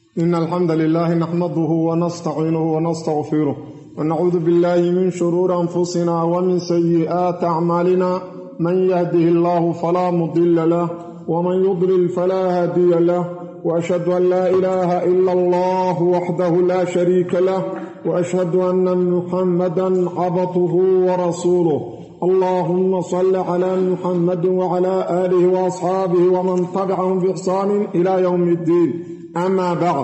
إن الحمد لله نحمده ونستعينه ونستغفره ونعوذ بالله من شرور أنفسنا ومن سيئات أعمالنا من يهده الله فلا مضل له ومن يضلل فلا هادي له وأشهد أن لا إله إلا الله وحده لا شريك له وأشهد أن محمدا عبده ورسوله اللهم صل على محمد وعلى آله وأصحابه ومن تبعهم بإحسان إلى يوم الدين أما بعد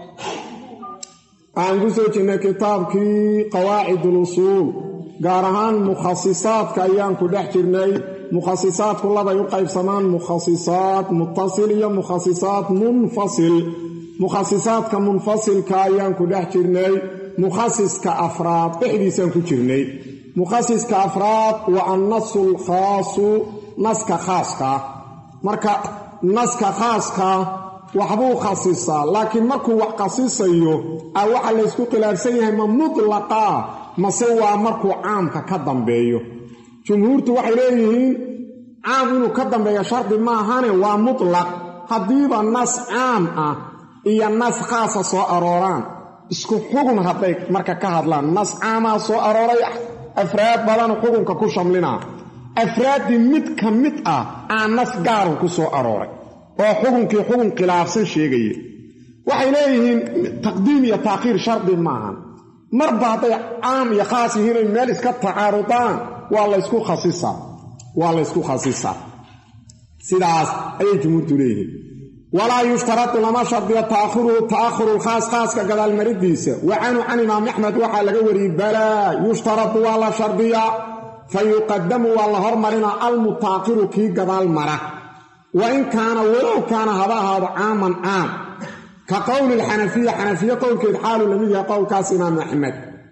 عن جزء كتابك قواعد الأصول قارهان مخصصات كأيام كدح جرني مخصصات كلها يقيب سمان مخصصات متصلة مخصصات منفصل مخصصات كمنفصل كأيام كدح جرني مخصص كأفراد إحديثا كجرني مخصص كأفراد والنص الخاص نسك خاصك مركا نسك خاصك وحبو خصيصا لكن مركو وقصيصيو او waxa la isku khilaafsan yahay ma mutlaqa ma sawa markuu caamka ka dambeeyo jumhuurtu waxay leeyihiin caam inuu ka dambeeyo shardi ma ahane waa mutlaq hadiiba nas caam ah iyo nas khaas soo arooraan isku xugun haday marka ka hadlaan nas caama soo arooray afraad badan xukunka ku shamlina afraad mid ka mid ah aan nas gaar ku soo arooray oo xukunkii xukun khilaafsan sheegay waxay leeyihiin taqdiim iyo taakhiir shardi maahan marba haday caam iyo khaas yihiin meel iska tacaarudaan waa la isku khasisaa sidaas ayay jumhuurtu leeyihiin walaa yushtaratu lama shardiyo ta'akhuru al-khaas ka gadaal maridiisa wacanu can imaam axmed waxaa laga wariyey balaa yushtaratu waa la shardiya fayuqadamu waa la hormarina almutaaqiru kii gadaal mara وإن كان ولو كان هذا عاما عام كقول الحنفية قول كيد حاله لم يجي قول كاس إمام أحمد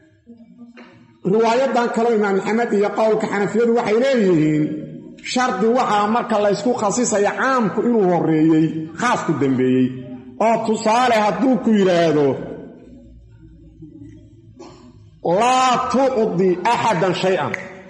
رواية دان كلام إمام أحمد يقول كحنفية وحي ليهين شرط وحا مركا الله يسكو خصيصة يا عام كإنه هوريي خاص كدنبيي أو تصالح هدوكو يرادو لا تعطي أحدا شيئا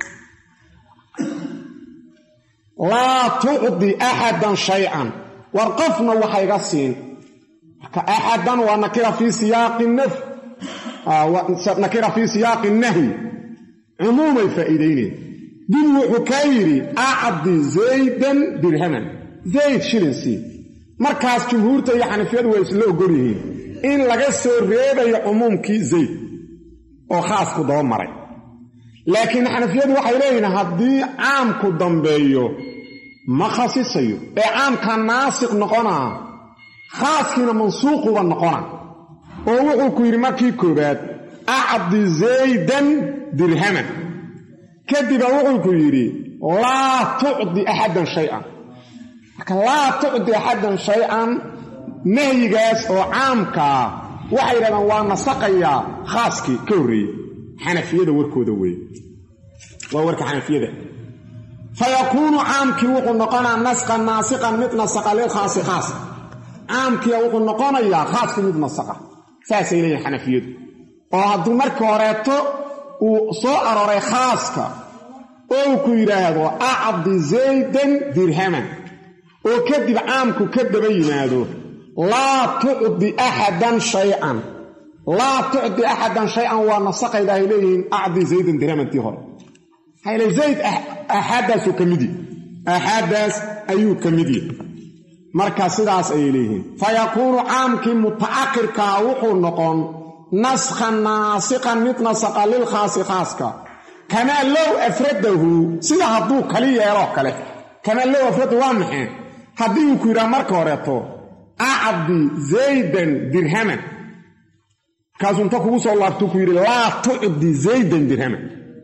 لا تعطي أحدا شيئا وارقفنا وحيغسين كأحدا ونكر في سياق النفي نكر في سياق النهي عموما الفائدين دين وحكايري أعطي زيدا درهما زيد شلنسي مركز جمهورته يحنفيد ويسلو قريه إن لغسر ريبا عموم كي زيد وخاص كده مري لكن حنفيد waxay leeyina hadii caamku dambeeyo ma khasisayo ee caamka naasiq noqona khaaskina mansuuq wa noqona oo wuxuu ku yiri markii koobaad a'di zaydan dirhaman kadiba wuxuu ku yiri la tu'di ahadan shay'an la tu'di ahadan shay'an nahyigaas oo caamka waxay raadaan waa nasaqaya khaaski ka horeeyay حنفية وركوده وي وورك حنفية فيكون عامك وقل نقانا نسقا ناسقا مثل نسقا للخاص خاص عامك وقل نقانا يا خاص مثل نسقا ساسي لي حنفية وهدو مركو وريتو وصوء روري خاصك او كيراهدو أعضي زيدا درهما وكذب عامك كذب ينادو لا تعضي أحدا شيئا لا تعطي أحدا شيئا ونسق إليه أعطي زيد درهما تيهر هاي زيد أحدث كمدي أحدث أيو كمدي مركز سداس إليه فيكون عامك متأخر كاوحو النقون نسخا ناسقا متنسقا للخاص خاصك كما لو أفرده سيدا هدو كلي يروح كله كما لو أفرده وامحين هدو كيرا مركوريتو أعطي زيدا درهما كازون تكو سو لابتو كيري لا تعدي زيدا درهما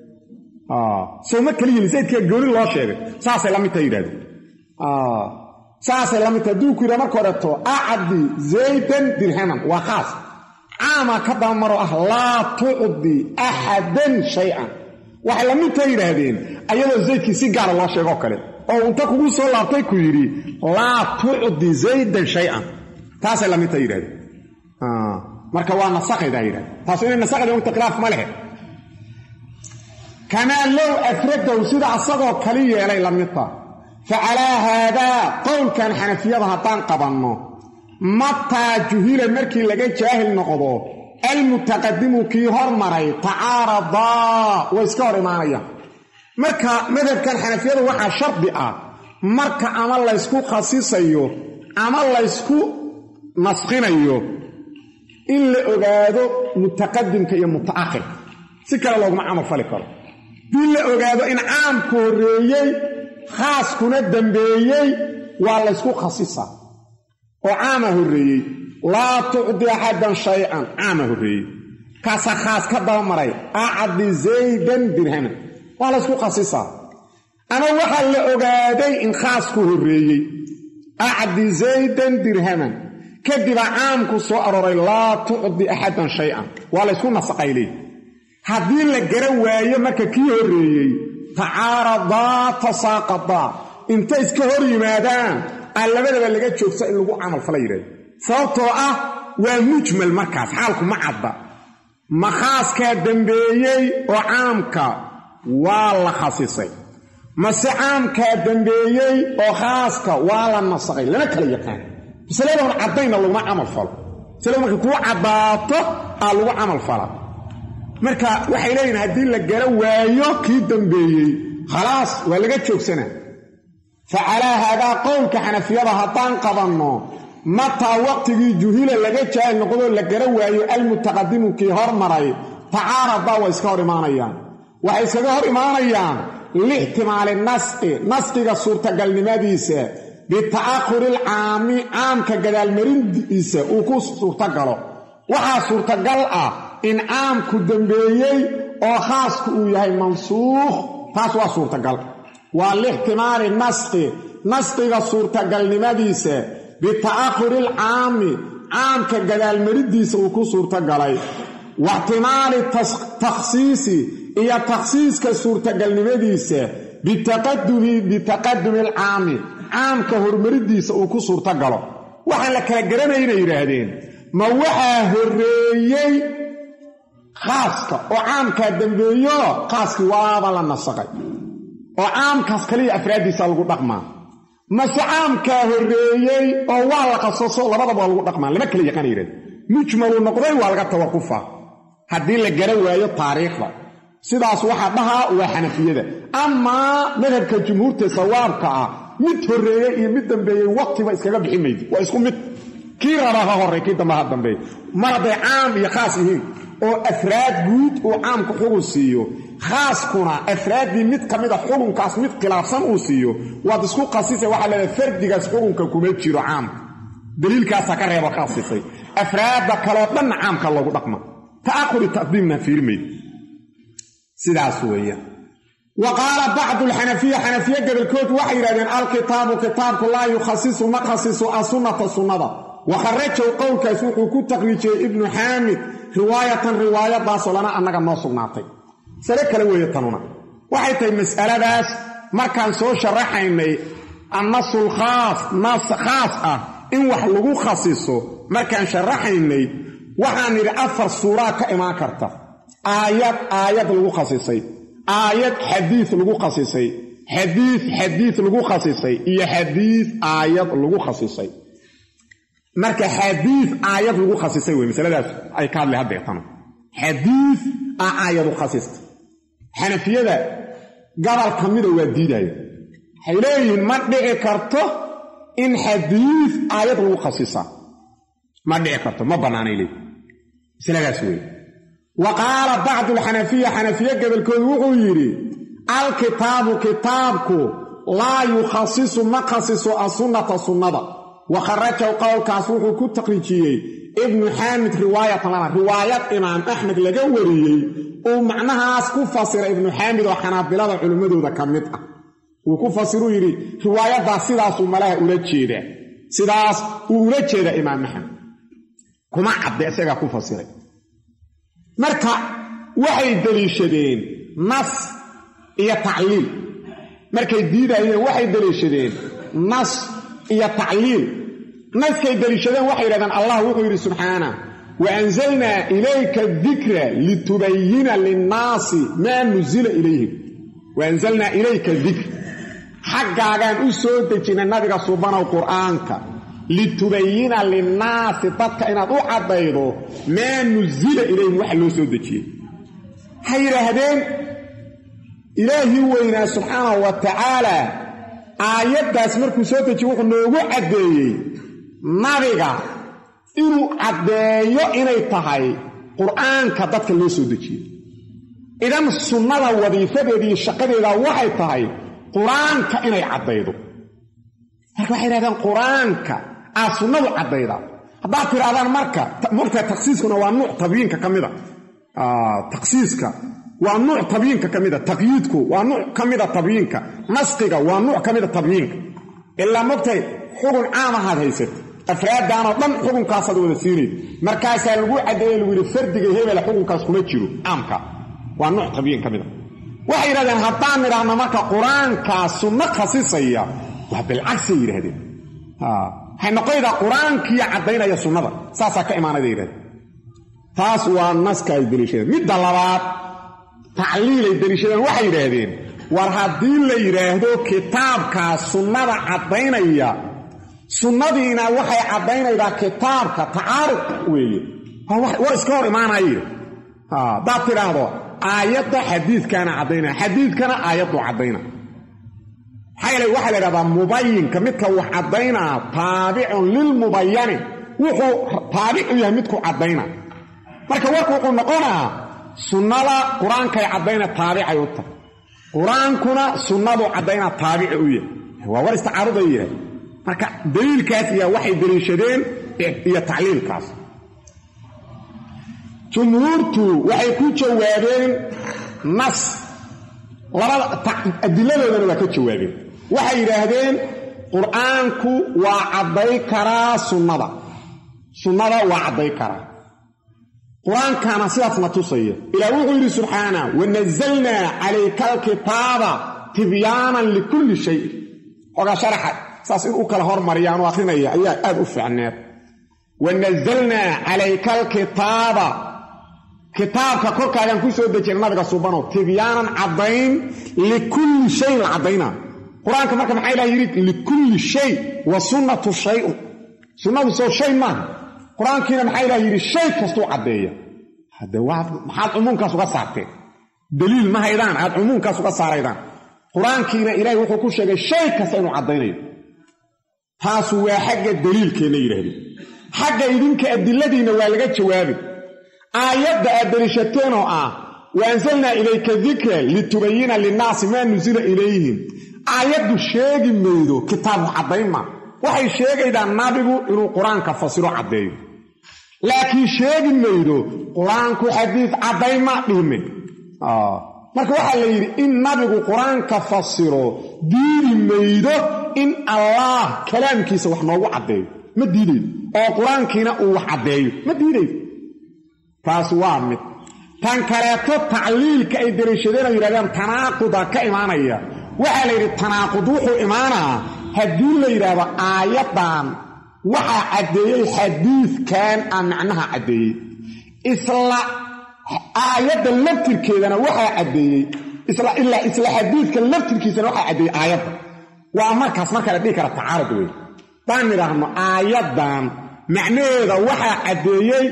سو كلمه زيد كغوري لو شيغ ساسه لم تيراد ساسه لم تدو كيرا markoreto اعدي زيدا درهما وخاص عاما كدمر لا تعدي احدا شيئا waxa lam tayraadeen ayadoo zaydki si gaar loo sheego kale oo inta kugu soo laabtay ku yiri la tu'di zaydan shay'an taas lam tayraadeen marka waa nasaqay daayira taas inay nasaqada inta khilaaf ma leh kama law afradu sida asagoo kali yeelay lamita fa ala hada qawl kan hanafiyada hadan qabanno mataa juhila markii laga jaahil noqdo almutaqadimu kii hormaray tacaaradaa way iska hor imaanayaan marka madhabkan xanafiyadu waxaa shardi ah marka ama laysku khasisayo ama laysku naskhinayo in la ogaado mutaqadimka iyo mutaakhirka si kale looguma camal fali karo in la ogaado in caamku horeeyey khaaskuna dambeeyey waa laysku khasisa oo caama horeeyey laa tucdi axadan shay-an caama horeeyey kaasaa khaas ka dabamaray acdi zaydan dirhaman waa laysku khasisaa ama waxaa la ogaaday in khaasku horeeyey acdi zaydan dirhaman kadibaa caamku soo arooray laa tucdi axadan shay-an waa laysku nasaqay leey haddii la garan waayo marka kii horeeyey tacaaradaa tasaaqadaa inta iska hor yimaadaan aan labadaba laga joogsa in lagu camal fala yidhahdo sababtoo ah waa mujmal markaas xaalku ma cadda ma khaaskaa dambeeyey oo caamka waa la khasisay mase caamkaa dambeeyey oo khaaska waa la nasaqay lama kala yaqaan masaladan caddayna laguma camal falo masalada markay kuu caddaato aa lagu camal fala marka waxay leeyihin haddii la gara waayo kii dambeeyey khalaas waa laga joogsanaa fa calaa haadaa qowlka xanafiyada haddaan qabanno mataa waqtigii juhila laga jaahil noqdoo la gara waayo almutaqadimu kii hormaray tacaaradaa way iska hor imaanayaan waxay iskaga hor imaanayaan lixtimaali nasqiga suurtagalnimadiisa bita'akhuri alcaami caamka gadaalmarindiisa uu ku suurtagalo waxaa suurtagal ah in caamku dambeeyey oo khaasku uu yahay mansuukh taas waa suurtagal waa lixtimaali nasqiga suurtagalnimadiisa bita'akhuri alcaami caamka gadaalmarindiisa uu ku suurtagalay waxtimaali takhsiisi iyo takhsiiska suurtagalnimadiisa bitaqadumi alcaami caamka hormaridiisa uu ku suurtagalo waxaan la kala garanayna yidhaahdeen ma waxaa horreeyey khaaska oo caamkaa dambeeyo khaaskii waaba la nasaqay oo caamkaas kaliya afraaddiisa lagu dhaqmaa mase caamkaa horreeyey oo waa la qasaso labadaba waa lagu dhaqmaa lama kala yaqaana yidhahdeen mujmalu noqday waa laga tawaqufaa haddii la gara waayo taariikhda sidaas waxaa dhahaa waa xanafiyada amaa madhabka jumhuurta sawaabka ah mid horreeyey iyo mid dambeeyey waqtiba iskaga bixi maydi waa isku mid kii rabaa ha horey kii dambe ha dambeey mar hadday caam iyo khaas yihiin oo afraad guud uu caamku xugun siiyo khaaskuna afraaddii mid ka mid a xugunkaas mid khilaafsan uu siiyo waad isku khasisa waxaa leedahay fardigaas xugunka kuma jiro caamka daliilkaasaa ka reebo khasisay afraadda kaloo dhanna caamka loogu dhaqma ta'akhuri taqdiimna fiirmayd sidaas weeyaan wa qaala bacdu alxanafiya xanafiye gobolkood waxay yidhahdeen alkitaabu kitaabku laa yukhasisu ma khasiso asunnata sunnada wa kharajow qowlkaas wuxuu ku takhriijiyey ibnu xaamid riwaayatan riwaayadaasoo lana annaga noo sugnaatay masale kale weeye tanuna waxay tahay mas'aladaas markaan soo sharaxaynay annasul nas khaas ah in wax lagu khasiso markaan sharaxaynay waxaan nidhi 4 suuraa ka imaan karta aayad lagu khasisay aayad xadiid lagu khasisay xadiid lagu khasisay iyo xadiid aayad lagu khasisay marka xadiid aayad lagu khasisay wey masaladaas ay ka hadlay hadda tano xadiid aayadu khasista xanafiyada gobol ka mida waa diidaya waxay leeyihiin ma dhici karto in xadiid aayad lagu khasisa ma dhici karto ma bannaanay leeyihin masaladaas wey وقال بعض الحنفية حنفية قبل كل وغيري الكتاب كتابك لا يخصص مخصص السنة السنة وخرجه قول كاسوح كتقريجي ابن حامد رواية لنا رواية إمام أحمد لجوري ومعناها كفصر ابن حامد وحنابلة العلماء ذا كمتة وكفصروا يري رواية ذا سيداس وملاها أولاد سيداس أولاد إمام أحمد كما عبد أسيقا كفصر marka waxay daliishadeen nas iyo tacliil markay diidayeen waxay daliishadeen nas iyo tacliil naskay daliishadeen waxay yiraahdaan Allah wuxuu yiri subhana wa anzalna ilayka dhikra litubayyana lin-nasi ma nuzila ilayhim wa anzalna ilayka dhikra xaqaagan u soo dejinay nabiga subhanahu quraanka litubayina linnaasi dadka inaad u caddaydo maa nuzila ilayhim waxa loo soo dejiyey waxay yidhaahdeen ilaahii weynaa subxaanahu wa tacaala aayaddaas markuu soo dejiye wuxuu noogu caddeeyey nabiga inuu caddeeyo inay tahay qur'aanka dadka loo soo dejiyey idan sunnada wadiifadeediiyo shaqadeeda waxay tahay qur-aanka inay caddaydo marka waxay yidhahdeen qur-aanka sunnadu caddaydaa haddaad tirahdaan marka takhsiiskuna waa nuuc tabyiinka ka mida takhsiiska waa nuuc tabyiinka ka mida taqyiidku waa nuuc ka mida tabyiinka nasqiga waa nuuc ka mida tabyiinka ilaa mogtay xugun caam ahaad haysata afraaddaanoo dhan xukunkaasaad wada siinayd markaasaa lagu caddeeye lagu yidhi fardiga hebela xukunkaas kuma jiro caamka waa nuuc tabyiin ka mida waxay yidhahdeen haddaan nidhaahno marka qur-aankaa sunno khasisaya waa bilcagsay yidhahdeen waxay noqonaydaa qur-aankiiya caddaynaya sunnada saasaa ka imaanayda yidhahdeen taas waa naska ay deliishadeen midda labaad tacliilay deliishadeen waxay yidhaahdeen war haddii la yidhaahdo kitaabkaa sunnada caddaynaya sunnadiina waxay caddaynaydaa kitaabka tacaarud weeye war iska hor imaanaya haddaad tidhaahdo aayadda xadiidkaana caddaynaya xadiidkana aayaddu caddayna maxaa yeele waxaa la yidhahdaa mubayinka midka wax caddaynaa taabicun lilmubayani wuxuu taabic u yahay midku caddayna marka warku wuxuu noqonaa sunnada qur-aankay caddayna taabicay u tahay qur-aankuna sunnadu caddayna taabici u yahay waa war istacaaruday yidhahda marka daliilkaas iyo waxay daliishadeen iyo tacliilkaas jumhuurtu waxay ku jawaabeen nas labada adiladoodana waa ka jawaabeen waxay yidhaahdeen qur-aanku waa cadday karaa sunnada waa cadday karaa qur-aankaana sidaasna tusaya ilaah wuxuu yidhi subxaana wanazalnaa calayka alkitaaba tibyaanan likulli shay oga sharaxa saas in u kala hormariyaan u akrinaya ayaa aad u fiicneed wanazalnaa calayka alkitaaba kitaabka korkaagaan ku soo dejina nabiga subanow tibyaanan caddayn likulli shay la caddaynaa qur-aanka marka maxaa ilaah yidhi likulli shay wa sunnatu shayun sunnadu soo shay maaha qur-aankiina maxaa ilaah yidhi shay kastuu caddeeya hadde maxaad cumuumkaas uga saarteen daliil ma haydaan aad cumuumkaas uga saaraydaan qur-aankiina ilaahay wuxuu ku sheegay shay kasta inuu caddaynayo taasu waa xagga daliilkeenna yidhaahdeen xagga idinka adiladiinna waa laga jawaabi aayadda aad daliishateen oo ah waanzalnaa ilayka dikra litubayina linnaasi maa nusila ilayhim aayaddu sheegi maydo kitaabu caddayn maa waxay sheegaydaa nabigu inuu qur-aanka fasiro caddeeyo laakiin sheegi maydo qur-aanku xadiis caddayn maa dhihme marka waxaa la yidhi in nabigu qur-aanka fasiro diidi maydo in allaah kalaamkiisa wax noogu caddeeyo ma diidaydo oo qur-aankiina uu wax caddeeyo ma diidaydo taas waa mid tan kaleeto tacliilka ay daliishadeen oo yidhahdeen tanaaquda ka imaanaya waxaa la yidhi tanaaqud wuxuu imaanaa haddii la yidhaahdo aayaddan waxaa caddeeyey xadiidkan aan macnaha caddeeyey isla aayadda laftirkeedana waxaa caddeeyey isla xadiidka laftirkiisana waxaa caddeeyey aayadda waa markaas marka la dhihi kara tacaarud wey daan nidhaahno aayaddan macnaheeda waxaa caddeeyey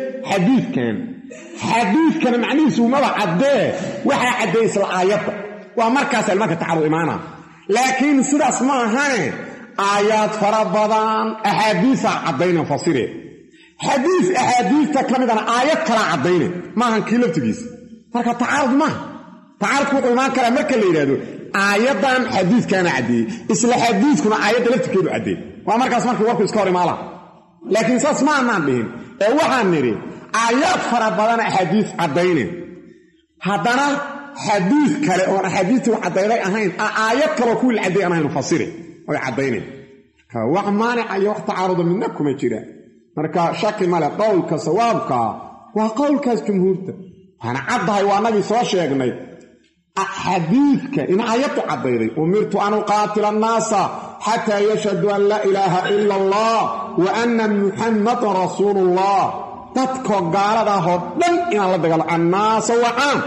xadiidkana macnihiisu umaba caddee waxaa caddeeyey isla aayadda waa markaas marka tacaarud imaana laakiin sidaas ma ahane aayaad fara badan axaadiisaa caddayna fasire xadiis axaadiista ka midana aayad kalaa caddayne maahan kii laftigiisa marka tacaarud maaha tacaarudku wuxuu imaan karaa marka la yidhaahdo aayaddan xadiidkaana caddeeyey isla xadiidkuna aayadda laftirkeedu caddeey waa markaas markii warku iska hor imaala laakiin saas ma anaan dhihin ee waxaan nidhi aayaad fara badan axaadiis caddayne haddana xadiis kale oon axaadiistii wax caddayday ahayn aayad kaloo kuwii la cadday aan ahaynu fasire oy caddayneen wax maanica iyo wax tacaaruda midna kuma jiraan marka shaki male qowlka sawaabkaa waa qowlkaas jumhuurta waxaana caddahay waa nagii soo sheegnay xadiidka in aayaddu caddayday umirtu an uqaatila annaasa xataa yashhaduu an laa ilaaha ila allah wa anna muxammadan rasuulullah dadkoo gaaladaahoo dhan inaan la dagaalo annaasa waa caam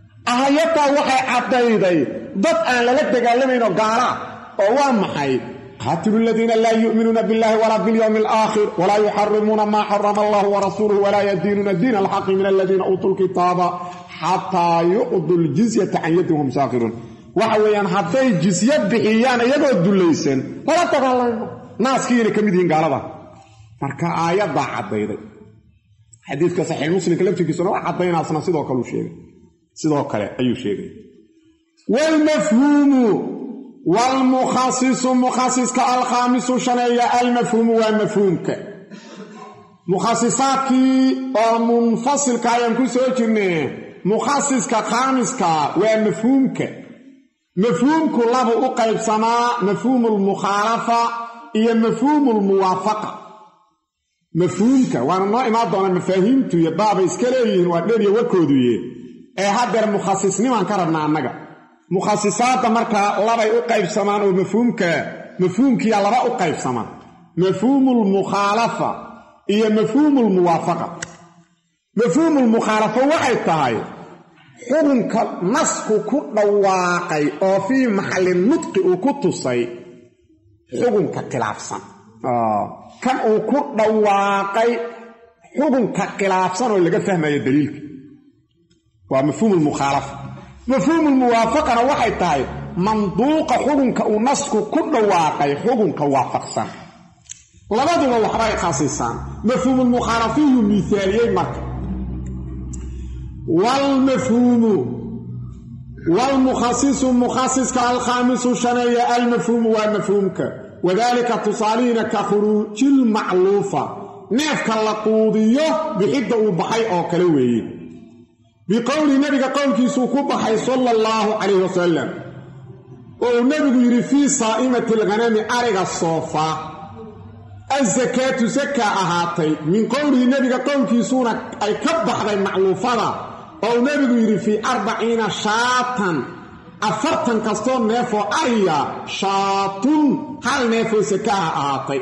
aayaddaa waxay caddayday dad aan lala dagaalamaynoo gaalaa oo waa maxay قاتلوا الذين لا يؤمنون بالله ولا باليوم الآخر ولا يحرمون ما حرم الله ورسوله ولا يدينون الدين الحق من الذين أوتوا الكتاب حتى يؤدوا الجزية عن يدهم ساخرون وحويان حتى الجزية بحيان يقعدوا الليسين ولا تقال ناس كيري كميدين قالوا marka aayada cadeeyay xadiiska sahih muslim kalaftigiisuna waa cadeeyna asna sidoo kale ayuu sheegay wal mafhumu wal mukhasis ka al khamis shanaya al mafhum wa mafhumka mukhassisaki oo munfasil ka ayaan ku soo jirnay mukhasis ka khamis ka wa mafhumka mafhumku laba u qaybsamaa mafhumul mukhalafa iyo mafhumul muwafaqa مفهومك وانا نوع ما دونا مفاهيمته يا بابا اسكليين وادير يا وركودو هادر مخصصني وان كربنا انغا مخصصات marka laba ay u qaybsamaan oo mafhuumka ya laba u qaybsamaan mafhumul mukhalafa iyo mafhumul muwafaqa mafhumul mukhalafa waxay tahay xubunka nasku ku dhawaaqay oo fi maxalli nutqi uu ku tusay xubunka khilaafsan kan uu ku dhawaaqay xubunka khilaafsan oo laga fahmayo daliilka waa mafhuumul mukhalafa mafhuumul muwaafaqana waxay tahay manduuqa xubunka uu nasku ku dhawaaqay xubunka waafaqsan labaduba waxbay khasisaan mafhuumul mukhalafiyu miisaaliyay marka wal mafhuumu wal mukhassisu ka al khamis shanaya al mafhum wa mafhumka وذلك تصالين كخروج المعلوفة نفك اللقوضية بحدة وبحي أو كلوي بقول نبي قول كيسوكو بحي صلى الله عليه وسلم ونبي يري في صائمة الغنم أرغ الصوفة الزكاة زكاة أهاتي من قول نبي قول كيسونا أي كبح المعلوفة أو نبي يري في 40 شاطا أفرتن كستون نيفو أريا شاطن هل نيفو سكاها أعطي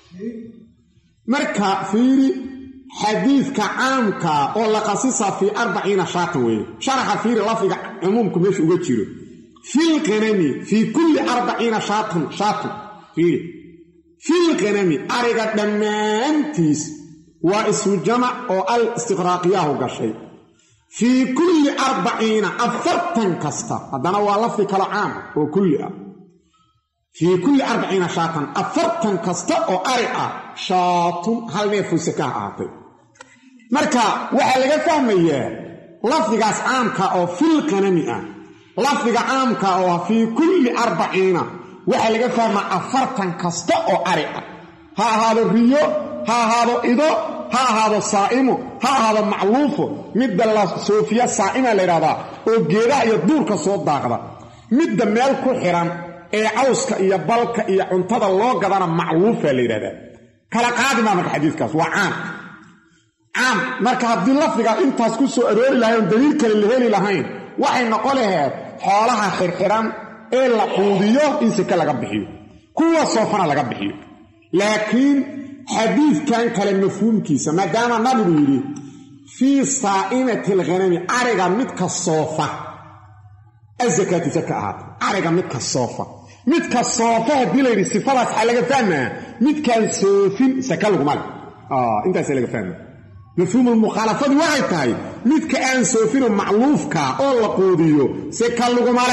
مركا فيري حديث كعامك أولا قصيصة في 40 شاطوي شرح فيري لفظ عمومكم يشو قتشيرو في الغنم في كل 40 شاطن فيري في الغنم أريا دمانتيس واسم الجمع أو الاستغراقياه قشي في كل 40 أفرتن كستا هذا هو لفظ كالعام وكل في كل 40 شاطا أفرتن كستا أو أرئة شاط هل نفو سكاه عاطي مركا وحلقة فهمية لفظ عامك أو في القنمئة لفظ عامك أو في كل 40 وحلقة فهم أفرتن كستا أو أرئة هذا الريو هذا إذا هذا الصائم هذا معلوف مد الله صوفيا صائمه ليرادا او geeda iyo duurka soo daaqda midda meel ku xiran ee cawska iyo balka iyo cuntada loo gadana macluuf leeyahay kala qaadima marka xadiiskaas waa caam marka hadii lafdiga intaas ku soo aroori lahayn daliil kale la heli lahayn waxay noqon lahayd xoolaha xirxiran ee la quudiyo in si kala laga bixiyo kuwa soofana laga bixiyo laakiin حديث كان كلام مفهوم كيسا ما دام نبي يري في صائمة الغنم أرجع متك الصوفة الزكاة زكاة أرجع متك الصوفة متك الصوفة بيلي صفات حلقة ثانية متك الصوفين سكالو مال انت سألك فاهم مفهوم المخالفات واحد تاي متك الصوفين معلوف كا أول قوديو سكالو مال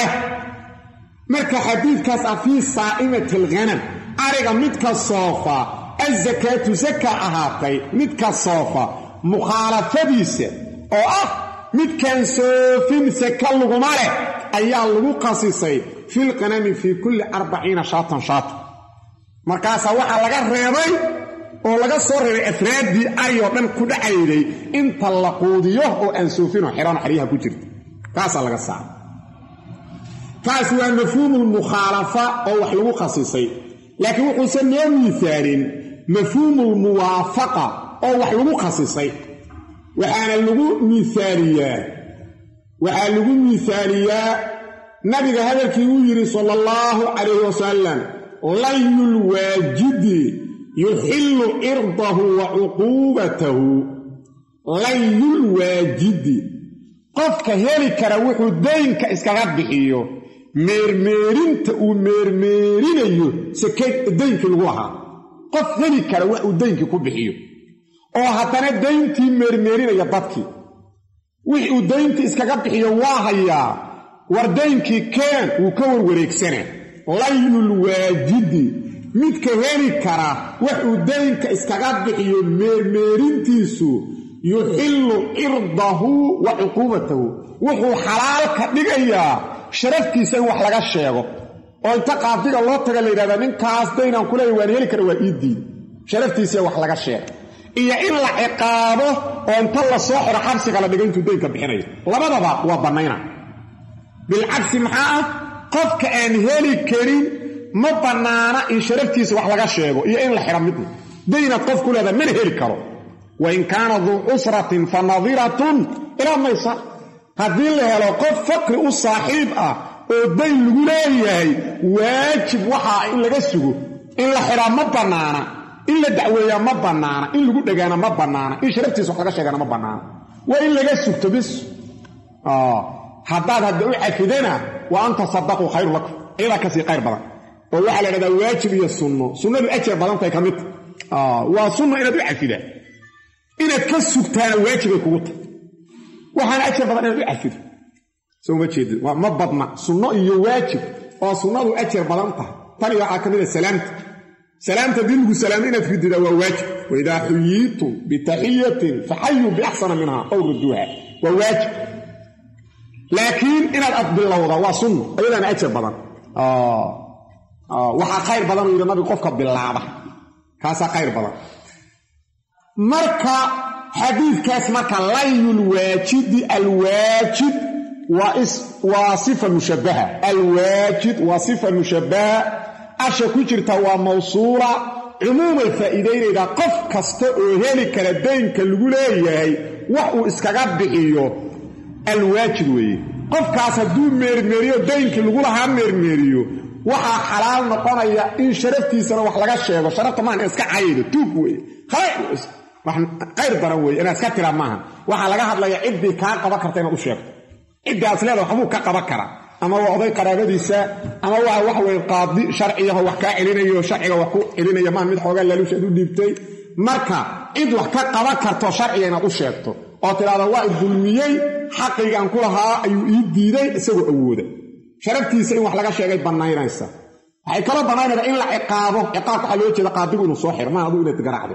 مرك حديث كاس في صائمة الغنم أرجع متك الصوفة الزكاة زكاة أهاتي متك الصوفة مخالفة أو متكن صوفين سكال لغمالي أيها اللغو قصيصي في القنام في كل 40 شاطا مركاسا وحا لغا ريبي أو لغا صور الإفراد دي أيو من كود عيدي انت اللقوديوه أو أنسوفين وحيران حريها كجرد كاسا لغا صعب كاسا مفهوم المخالفة أو وحلغو قصيصي لكن وحو سنيا مثالين مفهوم الموافقة أو وحلو خصيصي وحانا اللغو مثالية نبي هذا الكيويري صلى الله عليه وسلم لي الواجد يحل إرضه وعقوبته لي الواجد قفك هيري كروح الدين كإسكغب بحيو meermeerinta uu meermeerinayo sakay daynkii lagu lahaa qof heli kara wax uu daynkii ku bixiyo oo haddana dayntii meermeerinaya dadkii wix uu dayntii iskaga bixiyo waa hayaa war daynkii keen wuu ka warwareegsanaa laylul waajidi midka heli kara wax uu daynka iskaga bixiyo meermeerintiisu yuxillu cirdahu wa cuquubatahu wuxuu xalaal ka dhigayaa sharaftiisa in wax laga sheego oo inta qaadiga loo taga la yidhahdaa ninkaas daynaan ku leeyahay waan heli kara waa ii diid sharaftiisa wax laga sheego iyo in la ciqaabo oo inta la soo xiro xabsiga la dhigo intuu daynka bixinayo labadaba waa bannayna bilcagsi maxaa ah qofka aan heli karin ma bannaana in sharaftiisa wax laga sheego iyo in la xiro midna daynaad qof ku leedahay mana heli karo wain kaana duu cusratin fa nadiratun ilaa maysar haddii la helo qof fakri u saaxiib ah oo dayn lagu leeyahay waajib waxaa in laga sugo in la xiraa ma bannaana in la dacweeyaa ma bannaana in lagu dhagaana ma bannaana in sharaftiisa wax laga sheegana ma bannaana waa in laga sugto bis haddaad hadda u cafidana wa an tasaddaquu khayru lakum iyadaa kasii qayr badan oo waxaa la idhahdaa waajib iyo sunno sunnadu ajar badantahay ka mid waa sunno inaad u cafidaa inaad ka sugtaana waajibay kugu tahay waxaana ajar badan inaad u cafido soo ma jeedid ma badna sunno iyo waajib oo sunnadu ajar badan tahay tani waxaa ka mid a salaamta dii lagu salaamo inaad rididaa waa waajib waidaa xuyiitum bitaxiyatin faxayuu biaxsana minhaa aw rudduuha waa waajib laakiin inaad adbilowda waa sunno ayadaana ajar badan waxaa khayr badan uu yidhi nabigu qofka bilaaba kaasaa khayr badan marka xadiidkaas marka laylul waajidi alwaajid waa sifa mushabbaha alwaajid waa sifa mushabbaha asha ku jirta waa mawsuula cumuumay faa'iidaynaydaa qof kasta oo heli kara daynka lagu leeyahay wax uu iskaga bixiyo alwaajid weeye qofkaas hadduu meermeeriyo daynkii lagu lahaa meermeeriyo waxaa xalaal noqonaya in sharaftiisana wax laga sheego sharafta maahan iska caydo tuug weeye qayr daran weeye inaad iska tiraa maaha waxaa laga hadlaya ciddii kaa qaban karta inaad u sheegto ciddaas leeda waxbuu ka qaban karaa ama waa oday qaraabadiisa ama waa wax weye qaadi sharciyaho wax kaa celinayo sharciga wax ku celinaya maan mid xoogaa laaluush aad u dhiibtay marka cid wax ka qaban karto sharciga inaad u sheegto oo tidhaahda waa dulmiyey xaqaygaan ku lahaa ayuu ii diiday isagoo awooda sharaftiisa in wax laga sheegay bannaynaysa waxay kaloo bannaynaysaa in la ciqaabo ciqaabka waxaa loo jeeda qaadigu inuu soo xiro maa aduu inaad garaacdo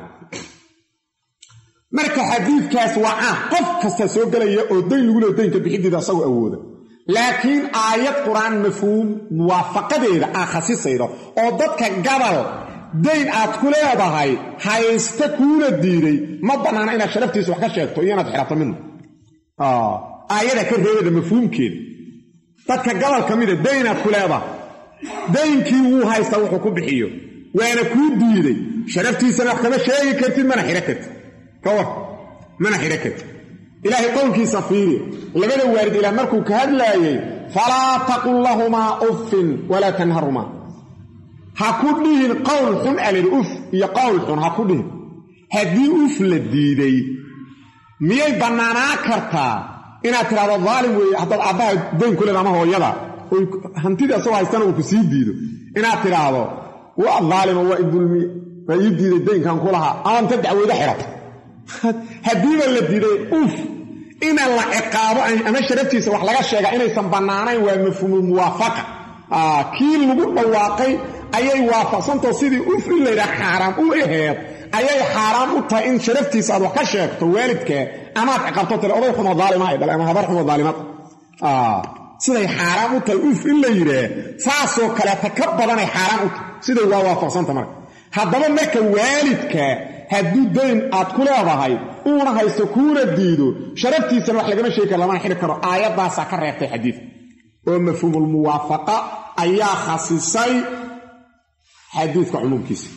marka xadiidkaas waa caan qof kasta soo gelaya oo dayn lagu leeyo daynka bixidiida isagoo awooda laakiin aayad qur-aan mafhuum muwaafaqadeeda aa khasisaydo oo dadka gabal dayn aad ku leedahay haysta kuuna diiday ma bannaana inaad sharaftiisa wax ka sheegto iyo inaad xirato midna aayada ka reebada mafhuumkeeda dadka gabal ka mida daynaad ku leedahay daynkii wuu haystaa wuxuu ku bixiyo waana kuu diiday sharaftiisana wax kama sheegi kartid mana xiro kartid kawar mana xiro kartid ilaahay qowlkiisa fiiri labada waarid ilaa markuu ka hadlaayay falaa taqul lahumaa uffin walaa tanharumaa ha ku dhihin qowl xun alid uf iyo qowl xun ha ku dhihin haddii uf la diiday miyay bannaanaa kartaa inaad tidhahdo daalim weeye haddaad aabbaha dayn ku leeda ama hooyada oy hantidii asagoo haystana uu ku sii diido inaad tidhaahdo waa daalima waa idulmiye waa ii diiday daynkan ku lahaa ama inta dacwoodo xirato haddiiba la diiday uf ina la ciqaabo ama sharaftiisa wax laga sheega inaysan bannaanayn waa mafhuumul muwaafaqa kii lagu dhawaaqay ayay waafaqsantao sidii uf in laydhaha xaaraam u aheed ayay xaaraam u tahay in sharaftiisa aad wax ka sheegto waalidkee amaad ciqabto tale oday xumo daalima ay dhale ama habar xumo daalimad siday xaaraam u tahay uf in la yidhaah saasoo kaleeta ka badanay xaaraam u tahay siday waa waafaqsanta marka haddaba marka waalidka hadduu dayn aad ku leedahay uuna haysto kuuna diido sharaftiisana wax lagama sheegi karo lamana xiri karo aayaddaasaa ka reebtay xadiidka oo mafhuumul muwaafaqa ayaa khasisay xadiidka cumuumkiisa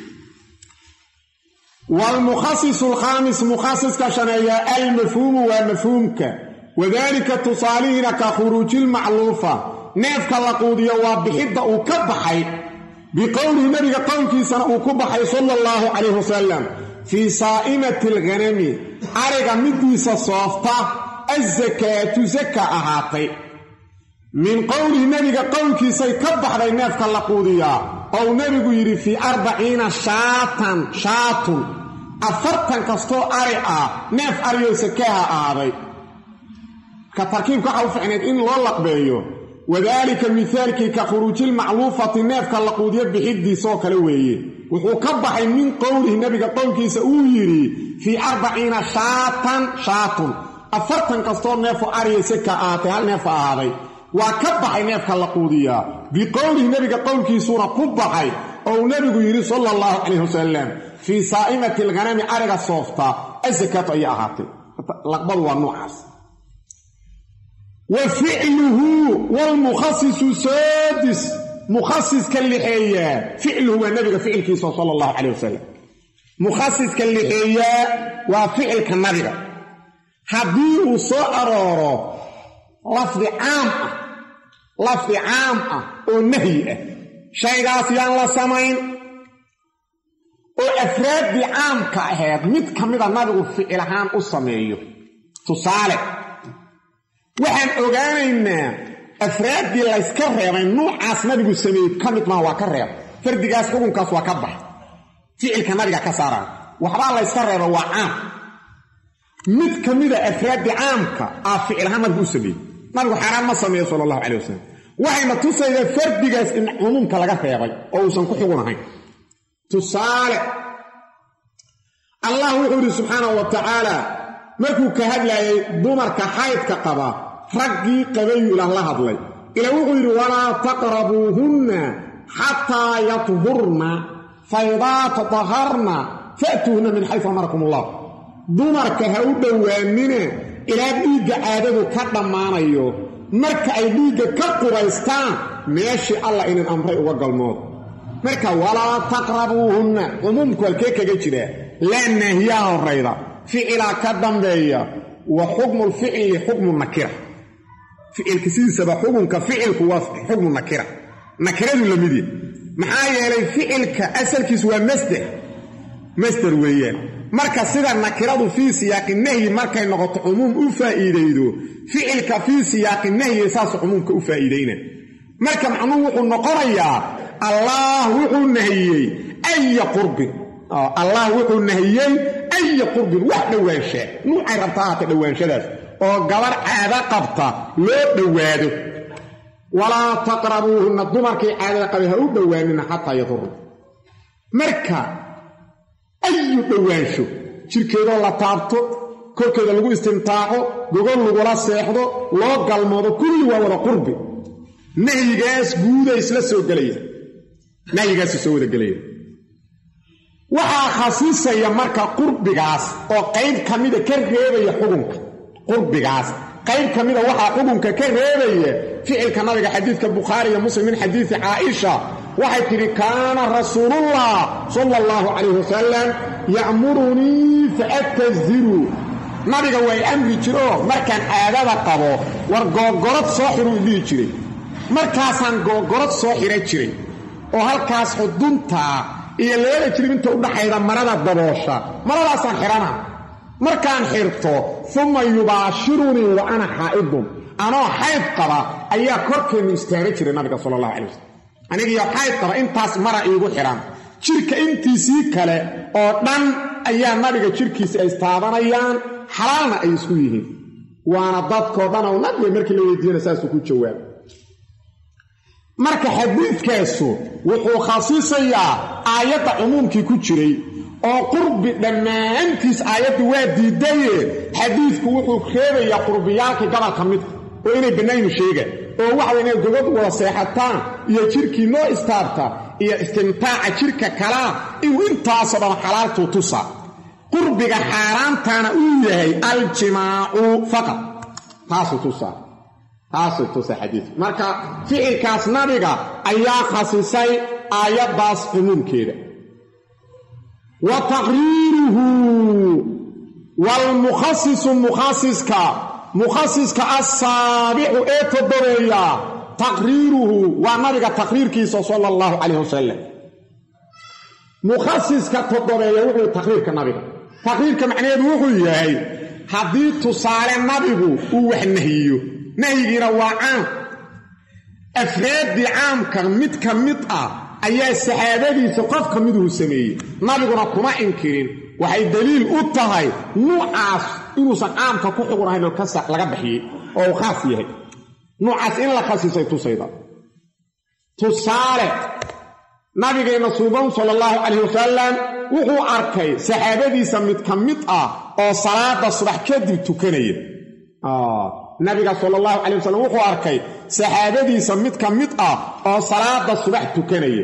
waalmukhasisu alkhaamis mukhasiska shaneeya almafhuumu waa mafhuumka wadaalika tusaalihina ka khuruujilmacluufa neefka la quudiyo waa bixidda uu ka baxay biqowlihi nabiga qowlkiisana uu ku baxay sala allahu calayh wasalam fii saa'imati alghanami ariga midiisa soofta azakaatu saka ahaatay min qowlihi nabiga qowlkiisay ka baxday neefka la quudiyaa ou nabigu yidhi fii 40 shaatun 40 kastoo ari ah neef ariyo sakaha aaday ka tarkiibka waxa u ficneed in loo laqbeeyo wadaalika mithaalkii ka khuruujil macluufati neefka la quudiyo bixidiisoo kale weeye wuxuu ka baxay min qowlihi nabiga qowlkiisa uu yidhi fii 40 shaatun 40 kastoo neefo ariyo saka aatay hal neef aaday waa ka baxay neefka la quudiyaa biqowlihi nabiga qowlkiisuuna ku baxay ou nabigu yidhi sala allahu calayhi wasalam fii saa'imati alghanami ariga soofta asakaatu ayay ahaatay laqbadu waa noocaas wa ficluhu walmukhasisu saadis mukhasiska lixeeyaa ficluhu waa nabiga ficilkiisa sala allahu calayh wasalam mukhasiska lixeeyaa waa ficilka nabiga haddii uu soo arooro lafdi caam ah oo nahyi ah shaygaas yaan la samayn oo afraaddii caamka ahayd mid ka mida nabigu ficil ahaan u sameeyo tusaale waxaan ogaanaynaa afraaddii layska reebay nuucaas nabigu sameeyey ka mid maa waa ka reeb fardigaas xukunkaas waa ka bax ficilka nabiga ka saaraan waxbaa layska reeba waa caam mid ka mida afraaddii caamka ficil ahaan nabigu u sameeyey nabigu xaaraan ma sameeyo sala allahu calayh wasalam waxayna tusaydaa fardigaas in cumuumka laga reebay oo uusan ku xugun ahayn tusaale allah wuxuu yidhi subxaanahu wa tacaala markuu ka hadlaayay dumarka xaydka qaba raggii qabayuu ilaah la hadlay ilaah wuxuu yidhi walaa taqrabuuhunna xataa yadhurna faidaa tadaharna fa'tuuhunna min xaysu amarakum allah dumarka ha u dhowaanina ilaa dhiigga caadadu ka dhammaanayo marka ay dhiigga ka qubaystaan meeshii allah inin amray uga galmood marka walaa taqrabuuhunna cumuumku halkee kaga jiraa laa naahiyaa horrayda ficilaa ka dambeeya wa xukmulficli xukmu nakira ficilka sidiisaba xukunka ficilku waa xukmu nakira nakiradu la mid yahay maxaa yeelay ficilka asalkiisu waa masder weeyaan marka sida nakiradu fii siyaaqi nahyi markay noqoto cumuum u faa'iidaydo ficilka fii siyaaqi nahyi saas cumuumka u faa'iidayna marka macnuhu wuxuu noqonayaa allah wuxuu nahiyey aya qurbin allah wuxuu nahiyey aya qurbin wax dhowaanshaa nuucay rabta ahaata dhowaanshadaas oo gabar caado qabta loo dhowaado walaa taqrabuuhunna dumarkii caadada qabay ha u dhowaanina xataa yadurna marka ayu dhowaansho jirkeedoo la taabto korkeeda lagu istimtaaco gogol lagula seexdo loo galmoodo kulli waa wada qurbi nahyigaas guuda isla soo gelaya nahyigaas soo wada gelaya waxaa khasiisaya marka qurbigaas oo qayb ka mida ka reebaya xukunka qurbigaas qayb ka mida waxaa xukunka ka reebaya ficilka nabiga xadiidka bukhaari iyo muslim min xadiisi caaisha waxay tidhi kaana rasuulullah sala allahu calayh wasalam ya'murunii faataziru nabiga way amri jiroo markaan caadada qabo war googorad soo xiruu dhihi jiray markaasaan googorad soo xira jiray oo halkaas xuduntaa iyo labada jilib inta u dhaxayda marada daboosha maradaasaan xidhana markaan xirto uma yubaashirunii wa ana xaa'idun anoo xayd qaba ayaa korkeennu istaaga jiray nabiga sala allahu calay wasalam anigiyo xayd qaba intaas mara iigu xidhan jirka intiisii kale oo dhan ayaa nabiga jirkiisa ay istaabanayaan xalaalna ay isku yihiin waana dadkoo dhan oo nabiga markii la weydiiyana saasuu ku jawaabay marka xadiidkaasu wuxuu khasiisayaa aayadda cumuumkii ku jiray oo qurbi dhammaantiis aayaddu waa diidaye xadiidku wuxuu reebayaa qurbiyaalka gobolka mid oo inay bannaynu sheegaan oo waxa inay gogod wada seexataan iyo jirkii noo istaabta iyo istimtaaca jirka kalaa inuu intaasoo dhan xalaaltuu tusa qurbiga xaaraantana uu yahay aljimaacu faqad taasuu tusa xadiidku marka ficilkaas nabiga ayaa khasisay aayaddaas cumuumkeeda wa taqriiruhu waalmukhasisu mukhasiska assaabicu ee todobeeya taqriiruhu waa nabiga taqriirkiisa sala allahu calayh wasalam mukhasiska todobeeya wuxuu taqriirka nabiga taqriirka macnaheedu wuxuu yahay haddii tusaale nabigu uu wax nahiyo nahyigiina waa caam afraadi caamka mid ka mid ah ayaa saxaabadiisa qof ka mid uu sameeyay nabiguna kuma inkirin waxay daliil u tahay nuucaas inuusan caamka ku xugurahayn oo kasta laga bixiyay oo khaas yahay nuucaas in la khasisay tusayda tusaale nabigeena suuban sallallahu alayhi wasallam wuxuu arkay saxaabadiisa mid ka mid ah oo salaada subax kadib tukanaya nabiga sallallahu alayhi wasallam wuxuu arkay saxaabadiisa mid ka mid ah oo salaada subax tukanaya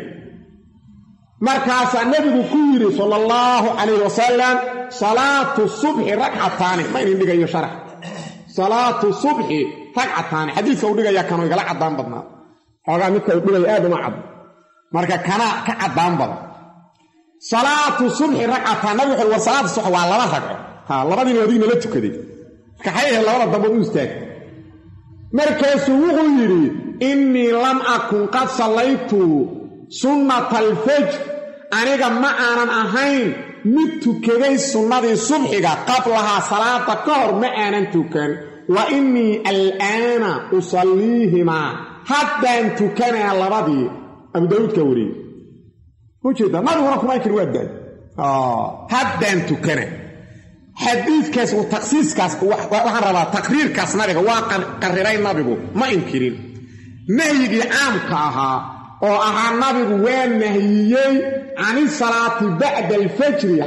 markaas nabigu ku yiri sallallahu alayhi wasallam salatu subhi rak'atan ma in dhigayo sharax salatu subhi rak'atan xadiiska uu dhigaya kan igala cadaan badnaa xogaa midka uu dhigay aad uma cad marka kana ka cadaan badan salatu subhi rak'atan nabigu wuxuu salaada subax waa laba ragco labadii wadiina la tukaday ka hayay labada dambe u istaag markaasuu wuxuu yiri inni lam akun qad sallaytu sunnatal fajr aniga ma aanan ahayn mid tukaday sunnadii subxiga qablaha salaada ka hor ma aanan tukan wa inni al'aana usallihima haddaan tukanaa labadii abu daawud ka wariyey ujeeda nabiguna kuma inkir waa daay haddaan tukanaa xadiiskaas oo takhsiiskaas waxaan rabaa taqriirkaas nabiga waa qariray nabigu ma inkirin nahyigii caamka ahaa oo ahaa nabigu waa nahiyey can salaati bacda alfajri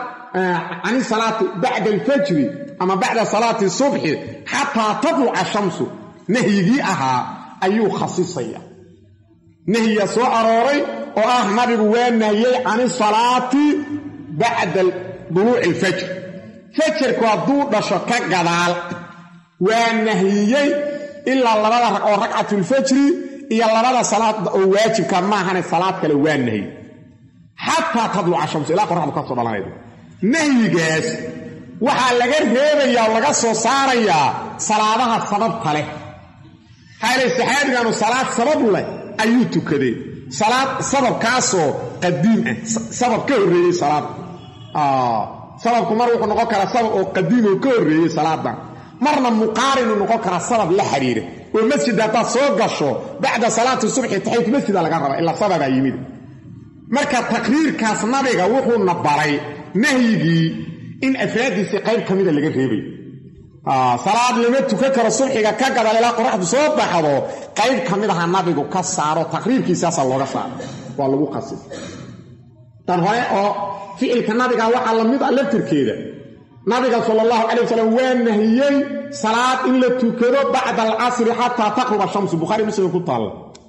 can salaati bacda alfajri ama bacda salaati subhi xataa tadluca shamsu nahyigii ahaa ayuu khasisaya nahyiga soo arooray oo ah nabigu waa nahiyey can salaati bacda duluuci alfajr fajrku hadduu dhasho ka gadaal waa nahiyey ilaa labada rag oo ragcatulfajri iyo labada salaad oo waajibka maahane salaad kale waa nahiyey xataa tadluca shamsu ilaa qoraxdu ka soo dhalanaydo nahyigaas waxaa laga reebayaa oo laga soo saarayaa salaadaha sababta leh haylay saxaabiganu salaad sabab leh ayuu tukaday salaad sababkaasoo qadiim ah sabab ka horreeyey salaad sababku mar wuxuu noqon karaa sabab oo qadiim oo ka horreeyey salaadan marna muqaarin uu noqon karaa sabab la xiriira oo masjid haddaad soo gasho bacda salaati subxi taxiyat masjida laga raba ilaa sababaa yimid marka taqriirkaas nabiga wuxuu na baray nahyigii in afraadiisii qayb ka mida laga reebay salaad lama tukan karo subxiga ka gadaal ilaa qoraxdu soo baxdo qayb ka mid aha nabigu ka saaro taqriirkiisaasa looga saaro waa lagu qasis tan hore oo ficilka nabiga waxaa la mid ah laftirkeeda nabiga sallallahu alayhi wasallam waa nahiyey salaad in la tukado bacda alcasri xataa taqruba shamsu bukhaari muslim ku taalla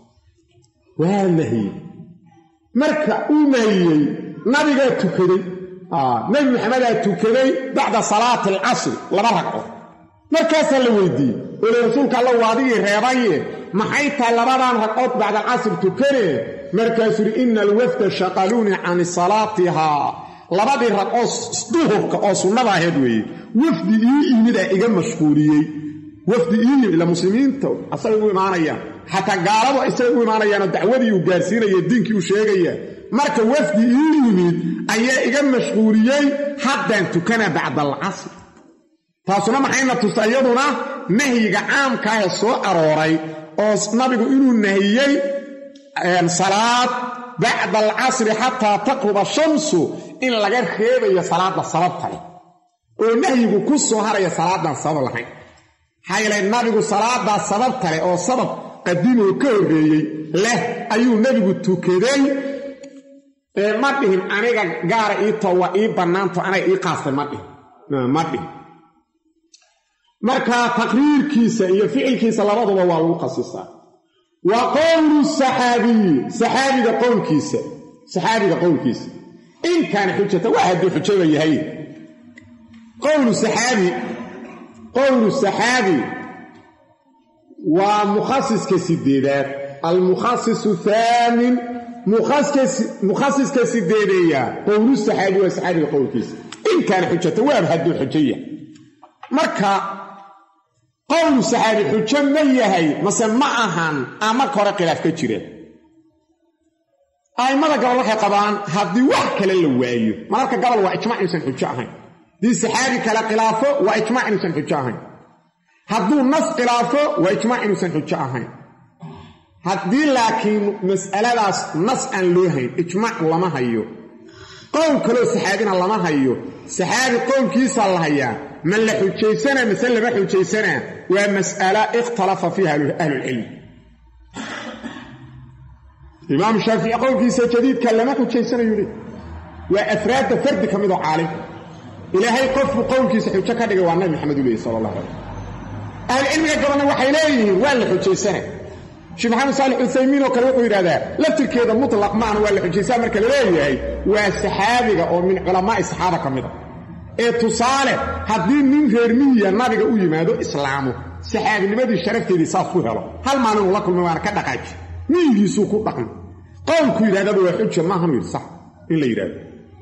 waa nahiyey marka uu nahiyey nabigaa tukaday nabi maxamedaa tukaday bacda salaati alcasri laba ragco markaasaa la weydiiyey ole rasuulka alla waa adigii reebaye maxay tahay labadan ragcood bacda alcasri tukanee markaasuu yidhi ina alwafda shaqaluunii can salaatihaa labadii ragcoo duhurka oo sunnada ahayd weeye wafdi ii yimid aa iga mashquuliyey wafdi ii yimid ila muslimiinta asagay u imaanayaan xataa gaaladu isagay u imaanayaanoo dacwadii uu gaarsiinaya diinkii uu sheegaya marka wafdi ii yimid ayaa iga mashquuliyey haddaan tukanaa bacda alcasr taasuna maxayna tusta iyaduna nahyiga caamkaahee soo arooray oo nabigu inuu nahiyey salaad bacda alcasri xataa taqruba shamsu in laga reebayo salaada sababta leh oo nahyigu ku soo haraya salaadan sabab lahayn maxaa yeelay nabigu salaadaa sababta leh oo sabab qadiim oo ka horreeyey leh ayuu nebigu tukaday ma dhihin aniga gaara ii too waa ii bannaanto anaga ii qaastay ma dhihin marka taqriirkiisa iyo ficilkiisa labaduba waa lagu khasisaa wa qowlu saxaabiyi saxaabiga qowlkiisa in kaana xujata waa hadduu xujaba yahay qowlu saxaabi waa mukhasiska sideedaad almukhasisu thaamin mukhasiska sideedeeya qowlu saxaabi waa saxaabiga qowlkiisa in kaana xujata waaba hadduu xujo yahay marka qowlu saxaabi xujo ma yahay mase ma ahan marka hore khilaaf ka jira a'immada gobol waxay qabaan haddii wax kale la waayo mararka gobol waa ijmaac inuusan xujo ahayn haddii saxaabi kale khilaafo waa ijmaac inuusan xujo ahayn hadduu nas khilaafo waa ijmaac inuusan xujo ahayn haddii laakiin mas'aladaas nas aan loo hayn ijmaac lama hayo qowl kaloo saxaabina lama hayo saxaabi qowlkiisa la hayaa ma la xujaysanaa mise lama xujaysanaa waa mas'ala ikhtalafa fiiha ahlulcilm imaam shaafici qowlkiisa jadiidka lama xujaysanayo leh waa afraadda fardi ka midoo caalim ilaahay qofku qowlkiisa xujo ka dhigay waa nabi maxamed uleehi sala allahu calayh ahlucilmiga gabanna waxay leeyihiin waa la xujaysanaa sheekh maxamed saalix uthaymiin oo kale wuxuu yidhahdaa laftirkeeda mutlaq maana waa la xujaysaa marka la leeyahay waa saxaabiga oo min culamaa'i saxaaba ka mid a ee tusaale haddii nin reer miyiya nabiga u yimaado islaamu saxaabinimadii sharafteedii saas ku helo hal maalin uu la kulmay waana ka dhaqaaji miyigiisuu ku dhaqmay qowlku yidhahdaba waa xuja maaha mid sax in la yidhahdo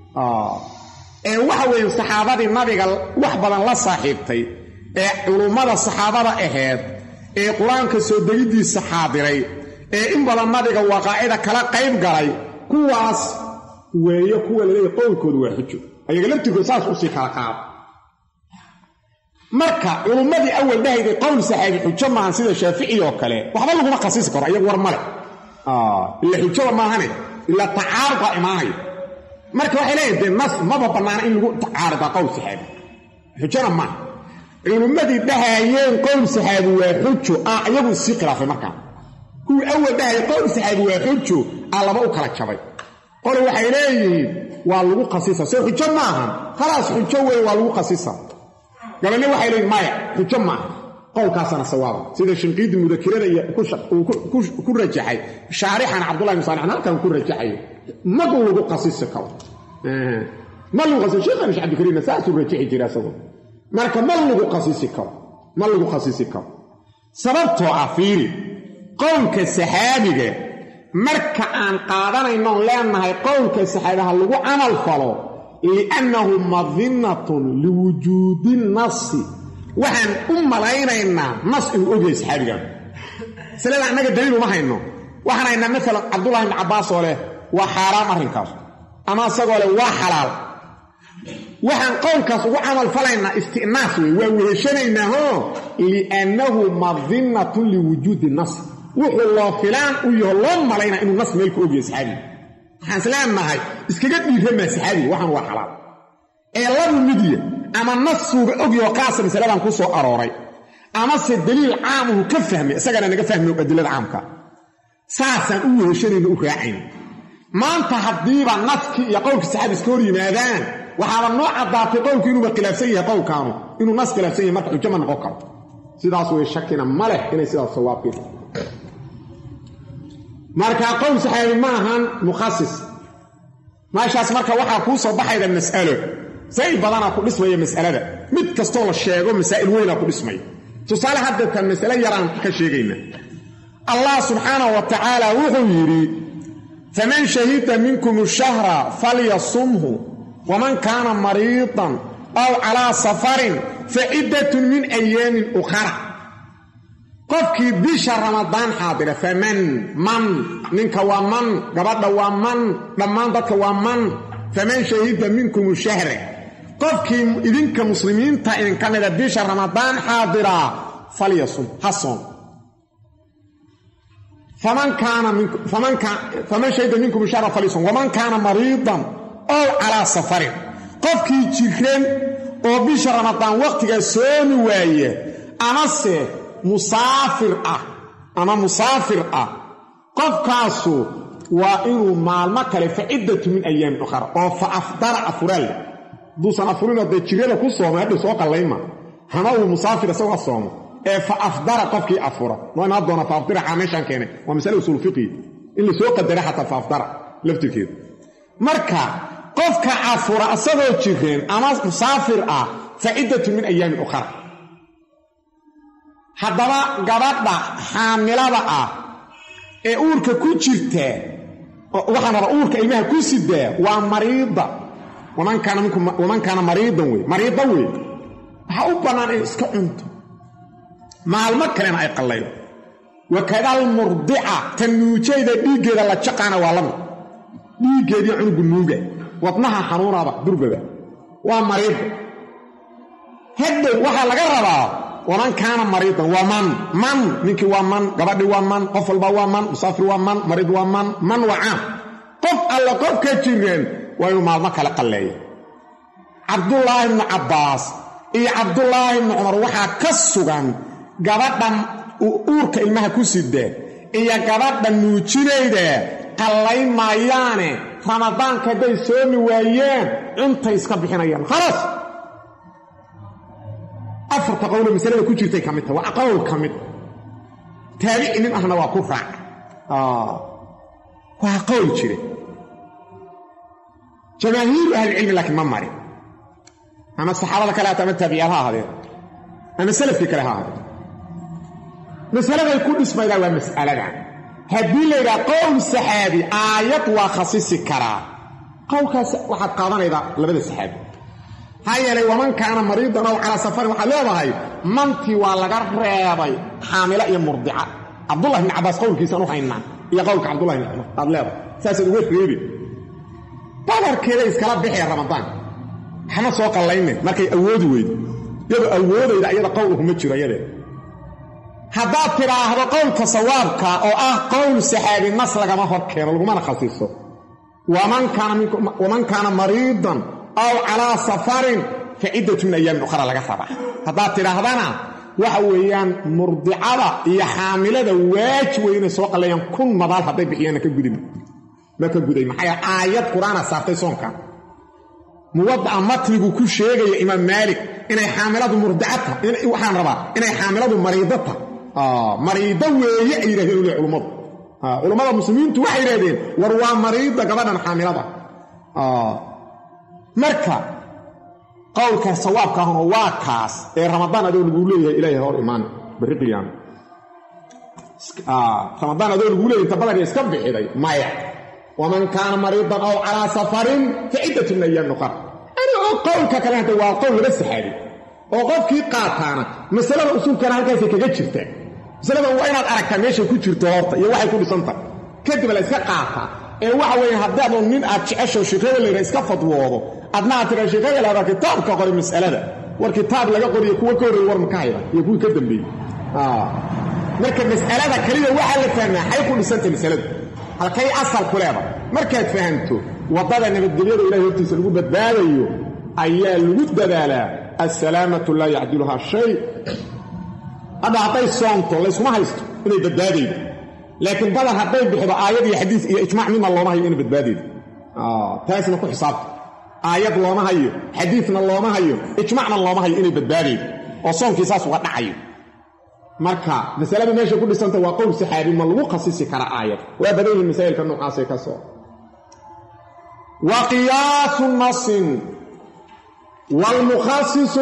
waxa weeye saxaabadii nabiga wax badan la saaxiibtay ee culummada saxaabada ahayd ee qur-aanka soo degiddiisa xaadiray ee in badan nabiga waqaa'ida kala qayb galay kuwaas weeye kuwa laleeyahy qowlkoodu waa xujo ayaga laftirkood saas usii kala qaado marka culummadii awal dhahayday qowl saxaabi xujo maahan sida shaafici oo kale waxba laguma khasisi karo ayagu war male ila xujada maahane ilaa tacaarud imaanaya marka waxay leeyihin dee nas maba bannaana in lagu tacaarida qowl saxaabi xujona maaha culummadii dhahaayeen qowl saxaabi waa xujo iyagu sii khilaafay markaa kuwii awal dhahayay qowl saxaabi waa xujo laba u kala jabay qole waxay leeyihiin waa lagu khasisa soo xujo maahan khalaas xujo weeye waa lagu khasisa gabanne waxay leeyihin maya xujo maaha qowlkaasana sawaaba sida shinqiidi mudakirada iyo ku rajaxay shaarixana cabdullahi bin saalixan halkan ku rajaxayo ma lagu khasisi karo ma lagu khasisi sheekhan cabdikariimna saasuu rajaxi jira asagoo marka ma lagu khasisi karo sababtoo ah fiiri qowlka saxaabiga marka aan qaadanaynoon leenahay qowlka saxaabiha lagu camal falo liannahu madinnatun liwujuudi nasi waxaan u malaynaynaa nas inuu ogyahay saxaabigan masalada annaga daliil uma hayno waxaan haynaa maalan cabdullahi ibni cabbaas oo leh waa xaaraam arrinkaas ama isagoo leh waa xalaal waxaan qowlkaas ugu camal falaynaa istinaas wey waa weheshanaynaaho liannahu madinnatun liwujuudi nas wuxuu loo filaan u yaho loo malaynaa inuu nas meel ku ogyahay saxaabiga waxaan isleenahay iskaga dhiiramaa saxaabiga waxaan waa xalaal ee labu midya ama nasuuga ogyaho qaasa masaladan ku soo arooray amase daliil caamuhu ka fahmay isagana naga fahmay adilada caamka saasaan u weheshanayna u raacayna maanta haddiiba naskii iyo qowlkii saxaabi iska hor yimaadaan waxaaba noo caddaatay qowlku inuuba khilaafsan yahay qowlkaanu inuu nas khilaafsan yahay marka xujo ma noqon karo sidaas way shakina ma leh inay sidaas sawaabkeeda marka qowl saxaabi ma ahan mukhasis meeshaas marka waxaa kuu soo baxayda mas'alo say badanaa ku dhismaya mas'alada mid kastoo la sheego masaa'il weynaa ku dhismaya tusaale hadda tan mas'alo yaraan ka sheegayna allah subxaanahu wa tacaala wuxuu yidhi faman shahida minkum ashahra falyasumhu waman kaana mariidan aw calaa safarin faciddatun min ayaamin ukhara qofkii bisha ramadaan xaadira faman man ninka waa man gabadha waa man dhammaan dadka waa man faman shahida minkum shahra qofkii idinka muslimiinta idinka mida bisha ramadaan xaadira falyasum hason faman shahida minkum shahra falyasum waman kaana mariidan aw calaa safarin qofkii jiran oo bisha ramadaan waqtigaa soomi waaye amase musaafir ah qofkaasu waa inuu maalmo kale faciddatu min ayaamin ukhra oo fa afdara afuraal duusan afurinoo dee jirada ku soomay hadda soo qallayma hama uu musaafir isagoo soomo ee fa afdara qofkii afura noona doona fa afdara meeshaan keenay waa masale usul fiqi in la soo qadara xataa fa afdara laftirkeeda marka qofka afura isagoo jireen ama musaafir ah faciddatu min ayaamin ukhra haddaba gabadha xaamilada ah ee uurka ku jirta waxaan rabaa uurka ilmaha ku sidaa waa mariida waman kaana mariidan wey mariida wey waxaa u bannaan in iska cunto maalmo kalena ay qallaydo wakadal murdica tan nuujayda dhiiggeeda la jaqaana waa lamid dhiiggeedii cunugu nuuga wadnaha xanuunaaba durbaba waa mariida haddow waxaa laga rabaa waman kaana mariidan waa man ninkii waa man gabadhii waa man qof walba waa man musaafir waa man mariid waa man waa caam qof alla qof ka jireen waa inuu maalmo kale qalleeya cabdullaahi ibnu cabbaas iyo cabdullaahi ibnu cumar waxaa ka sugan gabadhan uurka ilmaha ku sidee iyo gabadha nuujinayda qallayn maayaane ramadaanka hadday soomi waayeen cuntay iska bixinayaan khalaas afarta qowle masalada ku jirtay ka mid tahay waa qowl ka mid taabici nin ahna waa ku raac waa qowl jire jamaahiiru ahlicilmi laakiin ma marin ama saxaabada kale ama taabiciyaal ha ahaadeen ama salafkii kale ha ahaadeen masaladay ku dhismaydaa waa mas'aladan haddii la yidhaha qowl saxaabi aayad waa khasisi karaa qowlkaas waxaad qaadanaydaa labada saxaabi maxaa yeelay waman kaana mariidan ow calaa safarin waxaad leedahay mantii waa laga reebay xaamilo iyo murdica cabdullah ibni cabbaas qowlkiisaan u haynaa iyo qowlka cabdullahi ibni cumar aad leedahay saasaad uga reebi badarkeeday iskala bixee ramadaan waxma soo qallayne markay awoodi weydo iyadoo awoodayda iyada qowlkuma jiro iyadee haddaad tidhaahdo qowlka sawaabka oo ah qowl saxaabi nas lagama hor keeno lagumana khasiiso waman kaana mariidan aw calaa safarin fa ciddatu min ayaamin ukhra laga rabaa haddaad tidhaahdana waxa weeyaan murdicada iyo xaamilada waajib wey inay soo qalleeyaan 1,000 madaal hadday bixiyaanna ma ka guday maxaa yeele aayad qur-aana saartay soonka muwadaca matnigu ku sheegaya imaam maalik inay xaamiladu murdica tahay waxaan rabaa inay xaamiladu mariido tahay mariido weeye ay yidhahdeen ule culummada muslimiintu waxay yidhahdeen war waa mariida gabadhan xaamilada marka qowlka sawaabka ahuna waa kaas ee ramadaan adoo lagu leeyahay ilaahay hor imaan bari qiyaam ramadaan adoo lagu leeyahay inta badan iska bixiday maya waman kaana mariidan aw calaa safarin fa ciddatu min ayaamin ukhra oo qowlka kale hadda waa qowl laga saxaabi oo qofkii qaataana masalada usulkana halkaasay kaga jirtaa masalada waa inaad aragtaa meeshay ku jirto horta iyo waxay ku dhisantahay kadib la iska qaataa ee waxa weeye haddaad nin aad jecesho sheekada leeyahay iska fadwoodo adna aad tiraa sheekada leedahay kitaabka qori mas'alada war kitaab laga qoriyo kuwa ka horeeyay war ma ka hayda iyo kuwa ka dambeeyay marka mas'alada kaliya waxa la fahmaa ay ku dhisantay masaladu halkay asal ku leedahay markaad fahanto wadada nabadgelyada ilaahay hortiisa lagu badbaadayo ayaa lagu dadaalaa assalaamatu laa yacdiluhaa shay hadda hadday soonto laysuma haysto inay badbaadaydo laakiin badan hadday bixido aayad iyo xadiis iyo ijmaac midna looma hayo inay badbaadaydo taasna ku xisaabta aayad looma hayo xadiisna looma hayo ijmaacna looma hayo inay badbaadaydo oo soonkii saas uga dhacayo marka masalada meesha ku dhisanta waa qowl saxaabi ma lagu khasisi kara aayad waa badan yihiin masaa'ilka noocaasay ka soo wa qiyaasu nasin والمخصص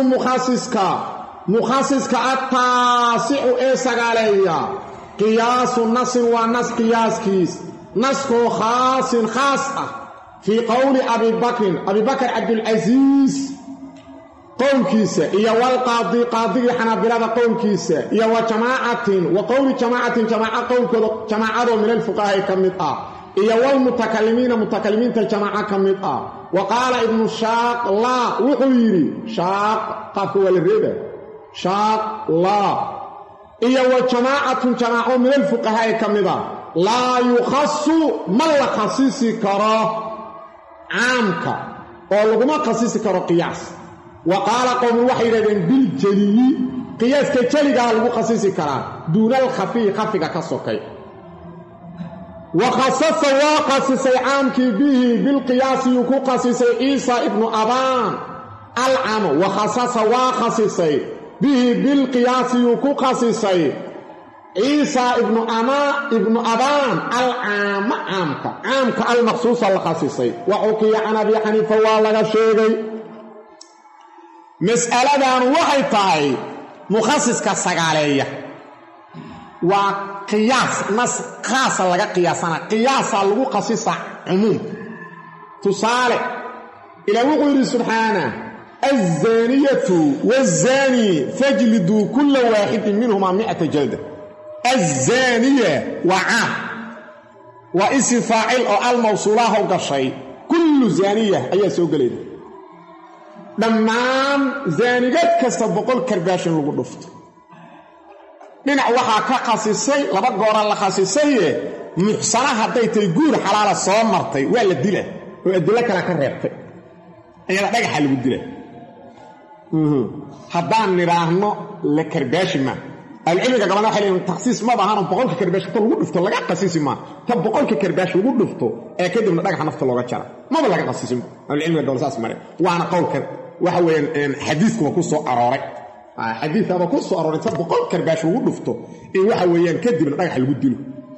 مخصصك التاسع سغاليا قياس النص والنص قياس كيس نص خاص خاصة في قول أبي بكر عبد العزيز قول كيسة إيا والقاضي قاضي حنابلة قول كيسة إيا وجماعة وقول جماعة قول جماعة من الفقهاء كمدة إيا والمتكلمين الجماعة كمدة وقال ابن الشاق لا وحيري شاق قفوا الربا شاق لا إيا وجماعة من الفقهاء كمدة لا يخص من لخصيصي كرا عامك ولغما خصيصي كرا قياس وقال قوم وحيرين بالجلي قياس كجلي قال لغو خصيصي كرا دون الخفي خفيك كسوكي وخصص وقصصي عامك به بالقياس يكو قصصي عيسى ابن أبان العام وخصص وقصصي به بالقياس يكو قصصي عيسى ابن أبان العام عامك المخصوص الخصيصي وحكي عن أبي حنيفة والله الشيخي مسألة وحي طاي مخصص كالسقالية وقياس نص خاصة لغا قياسنا قياسا لغو قصيصة عموم تصالح إلى وقوله سبحانه الزانية والزاني فاجلدوا كل واحد منهما 100 جلدة الزانية وعام واسم فاعل أو الموصولة وقشي كل زانية أي سوق ليه دمان زانيات كسبقوا الكرباشن لغو دفت dhinac waxaa ka khasisay laba goora la khasisaye muxsana hadday tay guur xalaala soo martay waa la dila oo adilo kale ka reebtay iyada dhagaxa lagu dila haddaan nidhaahno la karbaashi ma alcilmiga gabadha waxay leeyihiin takhsiis ma baahano boqolka karbaash ta lagu dhufto laga khasiisi ma ta boqolka karbaash lagu dhufto ee kadibna dhagaxa nafta looga jara maba laga khasiisin alcilmiga gabadha saas mare waana qowlka waxa weeyaan xadiisku ku soo arooray xadiisaba ku soo arooray ta boqol karbaash lagu dhufto ee waxa weeyaan kadibna dhagaxa lagu dilo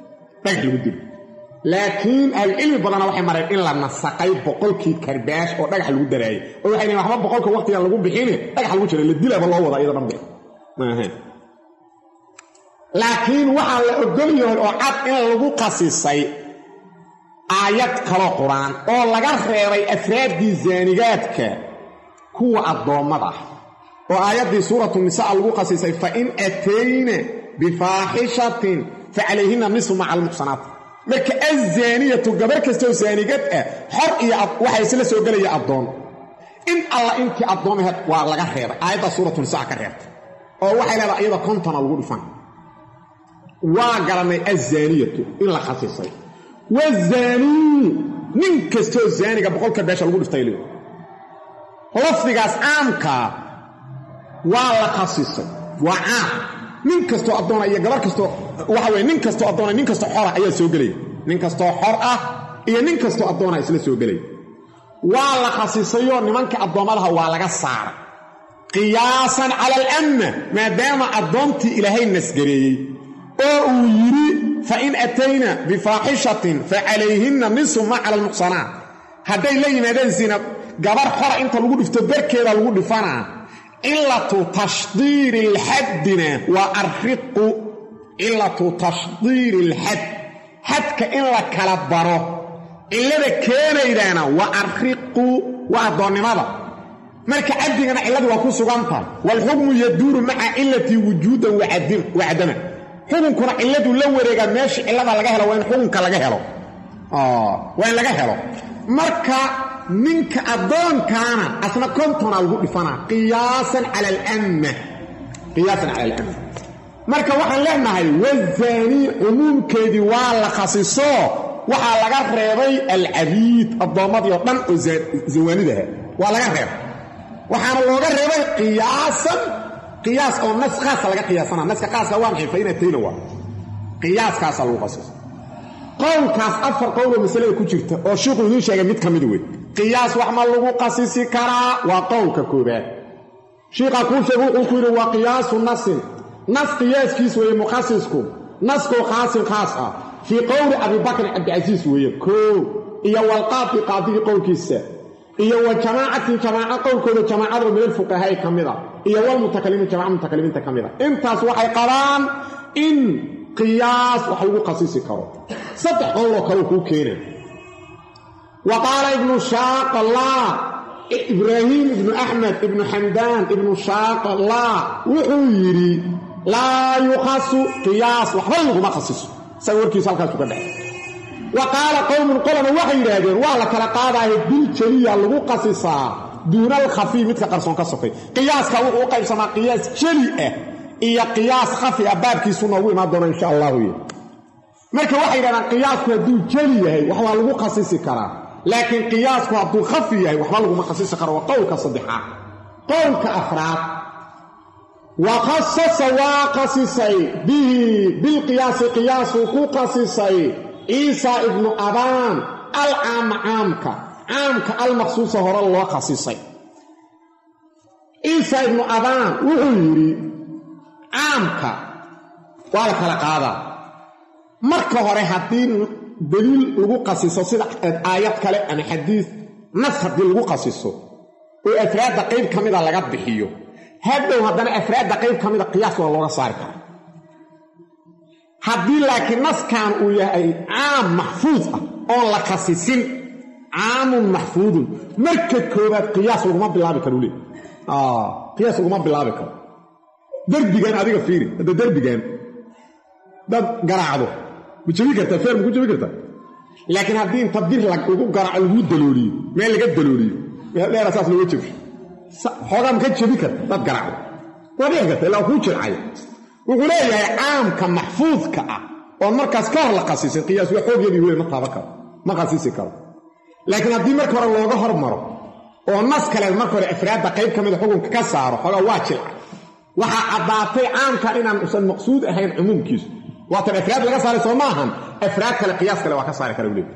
laakiin alcilmi badana waxay mareen in la nasaqay boqolkii karbaash oo dhagax lagu daraayay oo waxay leeyihiin waxba boqolka waqtiga lagu bixin dhagax lagu jiray la dilaba loo wada iyada dhanbe laakiin waxa la ogol yahay oo cad in lagu qasisay aayad kala quraan oo laga reebay afraadii zaanigaadka kuwa adoomada oo aayadii suuratu nisaa lagu qasisay fa in atayna bifaahishatin fa alayhinna nisfu ma'a al-muhsanat marka az-zaaniyatu gabar kastoo zaanigad ah xor iyo waxa isla soo galaya adoon in alla intii adoomaha waa laga reebay aayadda suuratu nisaa ka reebtay oo waxay leedahay iyada kontona lagu dhufan waa garanay az-zaaniyatu in la khasisay waz-zaani nin kastoo zaaniga boqolka beesha lagu dhiftay leeyahay lafdigaas caamka waa la khasisay waa caam nin kastoo adoona iyo gabar kastoo waxa weeye nin kastoo adoona nin kastoo xor ah ayaa soo galay nin kastoo xor ah iyo nin kastoo adoona isla soo galay waa la khasisayo nimanka adoomadaha waa laga saaray qiyaasan cala al-amma maadaama adoontii ilaahay nasgareeyay oo uu yiri fa in atayna bifaahishatin fa alayhinna nisfu ma ala al-muhsanat haday la yimaadeen zina gabar xor inta lagu dhifto barkeeda lagu dhifanaa illatu tashdiiri al-haddina wa arriqu illatu tashdiiri al-hadd hadka in la kala baro illada keenaydana wa arriqu wa adoonnimada marka cabdigana illadu waa ku sugantahay wal hukmu yaduuru ma'a illati wujudan wa adama xukunkuna illadu la wareega meesha illada laga helo waa in xukunka laga helo waa in laga helo marka ninka adoonkaana asna kontona lagu dhifanaa qiyaasan cala al-amma marka waxaan leenahay wazaani cumuumkeedii waa la khasiso waxaa laga reebay al-abiid addoomadii oo dhan oo zawaanidaha waa laga reebay waxaana looga reebay qiyaas oo nas khaasa laga qiyaasana naska khaaska waa maxay fayna tayna waa qiyaaskaas lagu khasiso qowlkaas afar qowlo masalada ku jirta oo sheekhu uu sheegay mid kamid weey qiyaas wax ma lagu qasisi karaa waa qowlka koobaad sheekha ku sheegay uu ku yiri waa qiyaasu nas qiyaaskiis weeye mukhassisku nasku khaasin khaas ah fi qowli Abi Bakr Abd Aziz weeye iyo walqaati qaadigi qowlkiisa iyo wa jamaaca qowlkooda jamaacada min fuqahaa kamida iyo wal mutakallimiin jamaaca mutakallimiinta kamida intaas waxay qabaan in qiyaas wax lagu qasisi karo saddex qowl oo kale ku keenay وقال ابن شاق الله إبراهيم ابن أحمد ابن حمدان ابن شاق الله وحيري لا يخص قياس وحبله ما خصص سوركي سالكا سكده وقال قوم قلنا وحي راجر ولا كلا قاده بالجليه لو قصصا دون الخفي مثل قرصون كسفي قياس كو قيسما قياس جليه iyo qiyaas khafi abaabkiisu noo imaan doona insha Allah marka waxay yiraahdaan qiyaasku haduu jeli yahay wax waa lagu qasisi karaa laakiin qiyaasku haduu khafi yahay wax lagu ma qasisi karo qowlka saddexaad qowlka afraad wa khassasa wa qasisay bihi bil qiyas qiyasu ku qasisay Isa ibn Aban al-amka al-makhsus hore loo qasisay Isa ibn Aban wuxuu yiri caamka waa la kala qaadaa marka hore hadii daliil lagu qasiso sida aayad kale ama xadiis nas hadii lagu qasiso oo afraad qayb kamida laga bixiyo hadhow haddana afraad qayb kamida qiyaas waa looga saari karaa hadii laakiin naskan uu yahay caam mahfuuz ah oo la qasisin caam mahfuuz marka koobaad qiyaas laguma bilaabi karo qiyaas laguma bilaabi karo دربيغان adiga fiiri hada derbigan dad garaacdo ma jabi kartaa feer ma jabi kartaa laakiin hadii inta bir lagu garaaco lagu dalooliyo meel laga dalooliyo dheer asaas loo jabi xoogam ka jabi kartaa dad garaacdo wadi kartaa ilaa ku jircay وغليه عام كمحفوظ كأ ومركز كهر لقصيص القياس وحوق يدي هو مطابقة ما قصيص كهر لكن هدي مركور الله ظهر مره والناس كلا المركور إفراد قيب كمد حكم كسر حاجة واجل وحا عضاتي عام كان إن مقصود هين عموم كيس وقت الإفراد لغا صار سوماهن إفراد كلا قياس كلا وكسر كلا ولي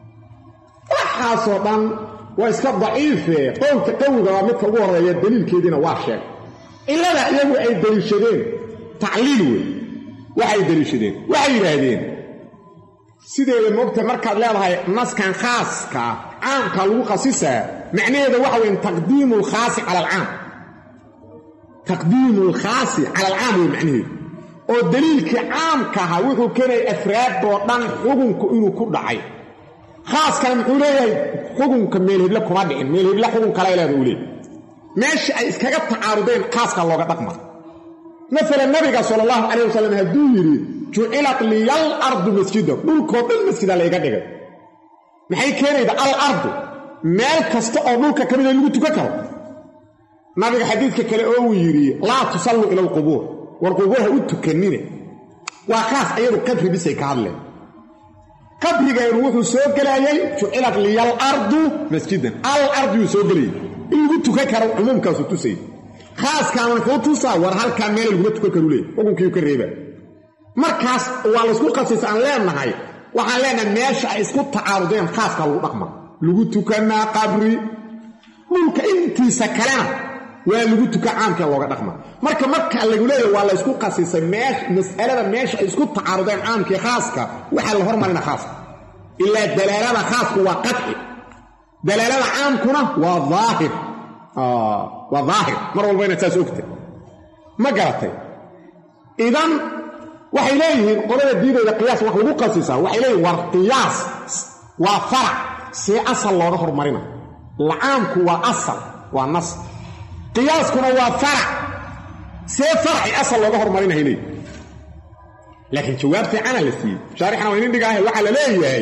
وحاصلا وإسكاب ضعيفة قول مثل الظهر الدليل كيدين واشك إلا لا يبقى أي دليل شدين تعليل وحي دليل شدين وحي رهدين سيدي الموقت مركز لها الناس كان خاص عام كالو خصيصة معنى هذا وحوين تقديم الخاص على العام تقديم الخاص على العام معنى والدليل كعام كهوحو كان إفراد بوطن حكم إنه كل دعي خاص كان محوليه حكم كميل هبلا كما دحين ميل هبلا حكم كلا إلى دولي ماشي أي إسكاقات تعارضين خاص كان لوغا دقمه مثلا النبي صلى الله عليه وسلم هدو يري جعلت لي الأرض مسجدا دولكو بالمسجد اللي يقدق maxay keenayda al-ard meel kasta oo dhulka kamid lagu tukan karo nabiga xadiidka kale oo yiri la tusallu ila al-qubur wal quburha u tukanina waa kaas ayadu qabri bisay ka hadleen qabriga wuxuu soo galayay ju'ilad liyal ardu masjidan al-ard uu soo galayay in lagu tukan karo umumkaas u tusay khaas kaan wuxuu tusaa war halka meel lagu tukan karo leey xukunkii ka reeba markaas waa la isku qasaysan leenahay waxaan leenahay meesha ay isku tacaarudeen khaaska lagu dhaqma lagu tukanaa qabri mulka intiisa kalena waa lagu tuka caamka looga dhaqma marka lagu leeyahay waa la isku qasisay mas'alada meesha ay isku tacaarudeen caamka khaaska waxa la hormarina khaaska illa dalaalada khaasku waa qadci dalaalada caamkuna waa zaahir waa zaahir mar walba inay taas ogtay ma garatay idan waxay leeyihiin qolada diidayda qiyaas wax lagu qasisaa waxay leeyihiin war qiyaas waa farac si asal looga hormarina lacaamku waa asal waa nas qiyaaskuna waa farac si farci asal looga hormarina hay leeyihiin laakiin jawaabtii ana la siiyey shaarixna waa inin dhigaahay waxaa la leeyahay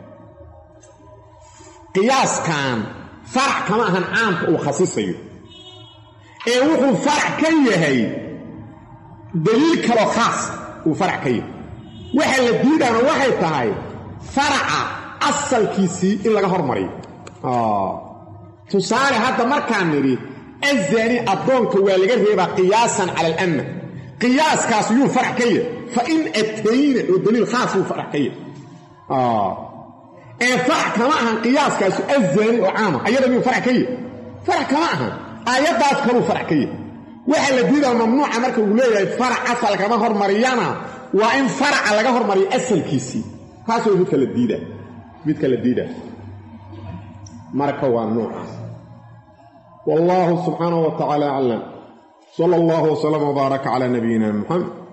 qiyaaskan farac kama ahan caamka uu khasisayo ee wuxuu farac ka yahay daliil kaloo khaas وفرع كيف waxa la diidana waxay tahay faraca asalkiisi in laga hormariyo tusaale hadda markaan niri azani adoonka waa laga reebaa qiyaasan ala al-amma qiyaaskaas uu farac kayf fa in atayna dalil khaas uu farac kayf farac kama ahan qiyaaskaas azani oo caama ayada uu farac kama ahan ayadaas kale farac kayf waxa la diidaa mamnuuca marka uu leeyahay farac asal kama hormariyana waa in farac laga hormariyo asalkiisi kaas oo mid kala diida marka waa noocaas wallahu subhanahu wa ta'ala a'lam sallallahu wa sallam wa baraka ala nabiyyina muhammad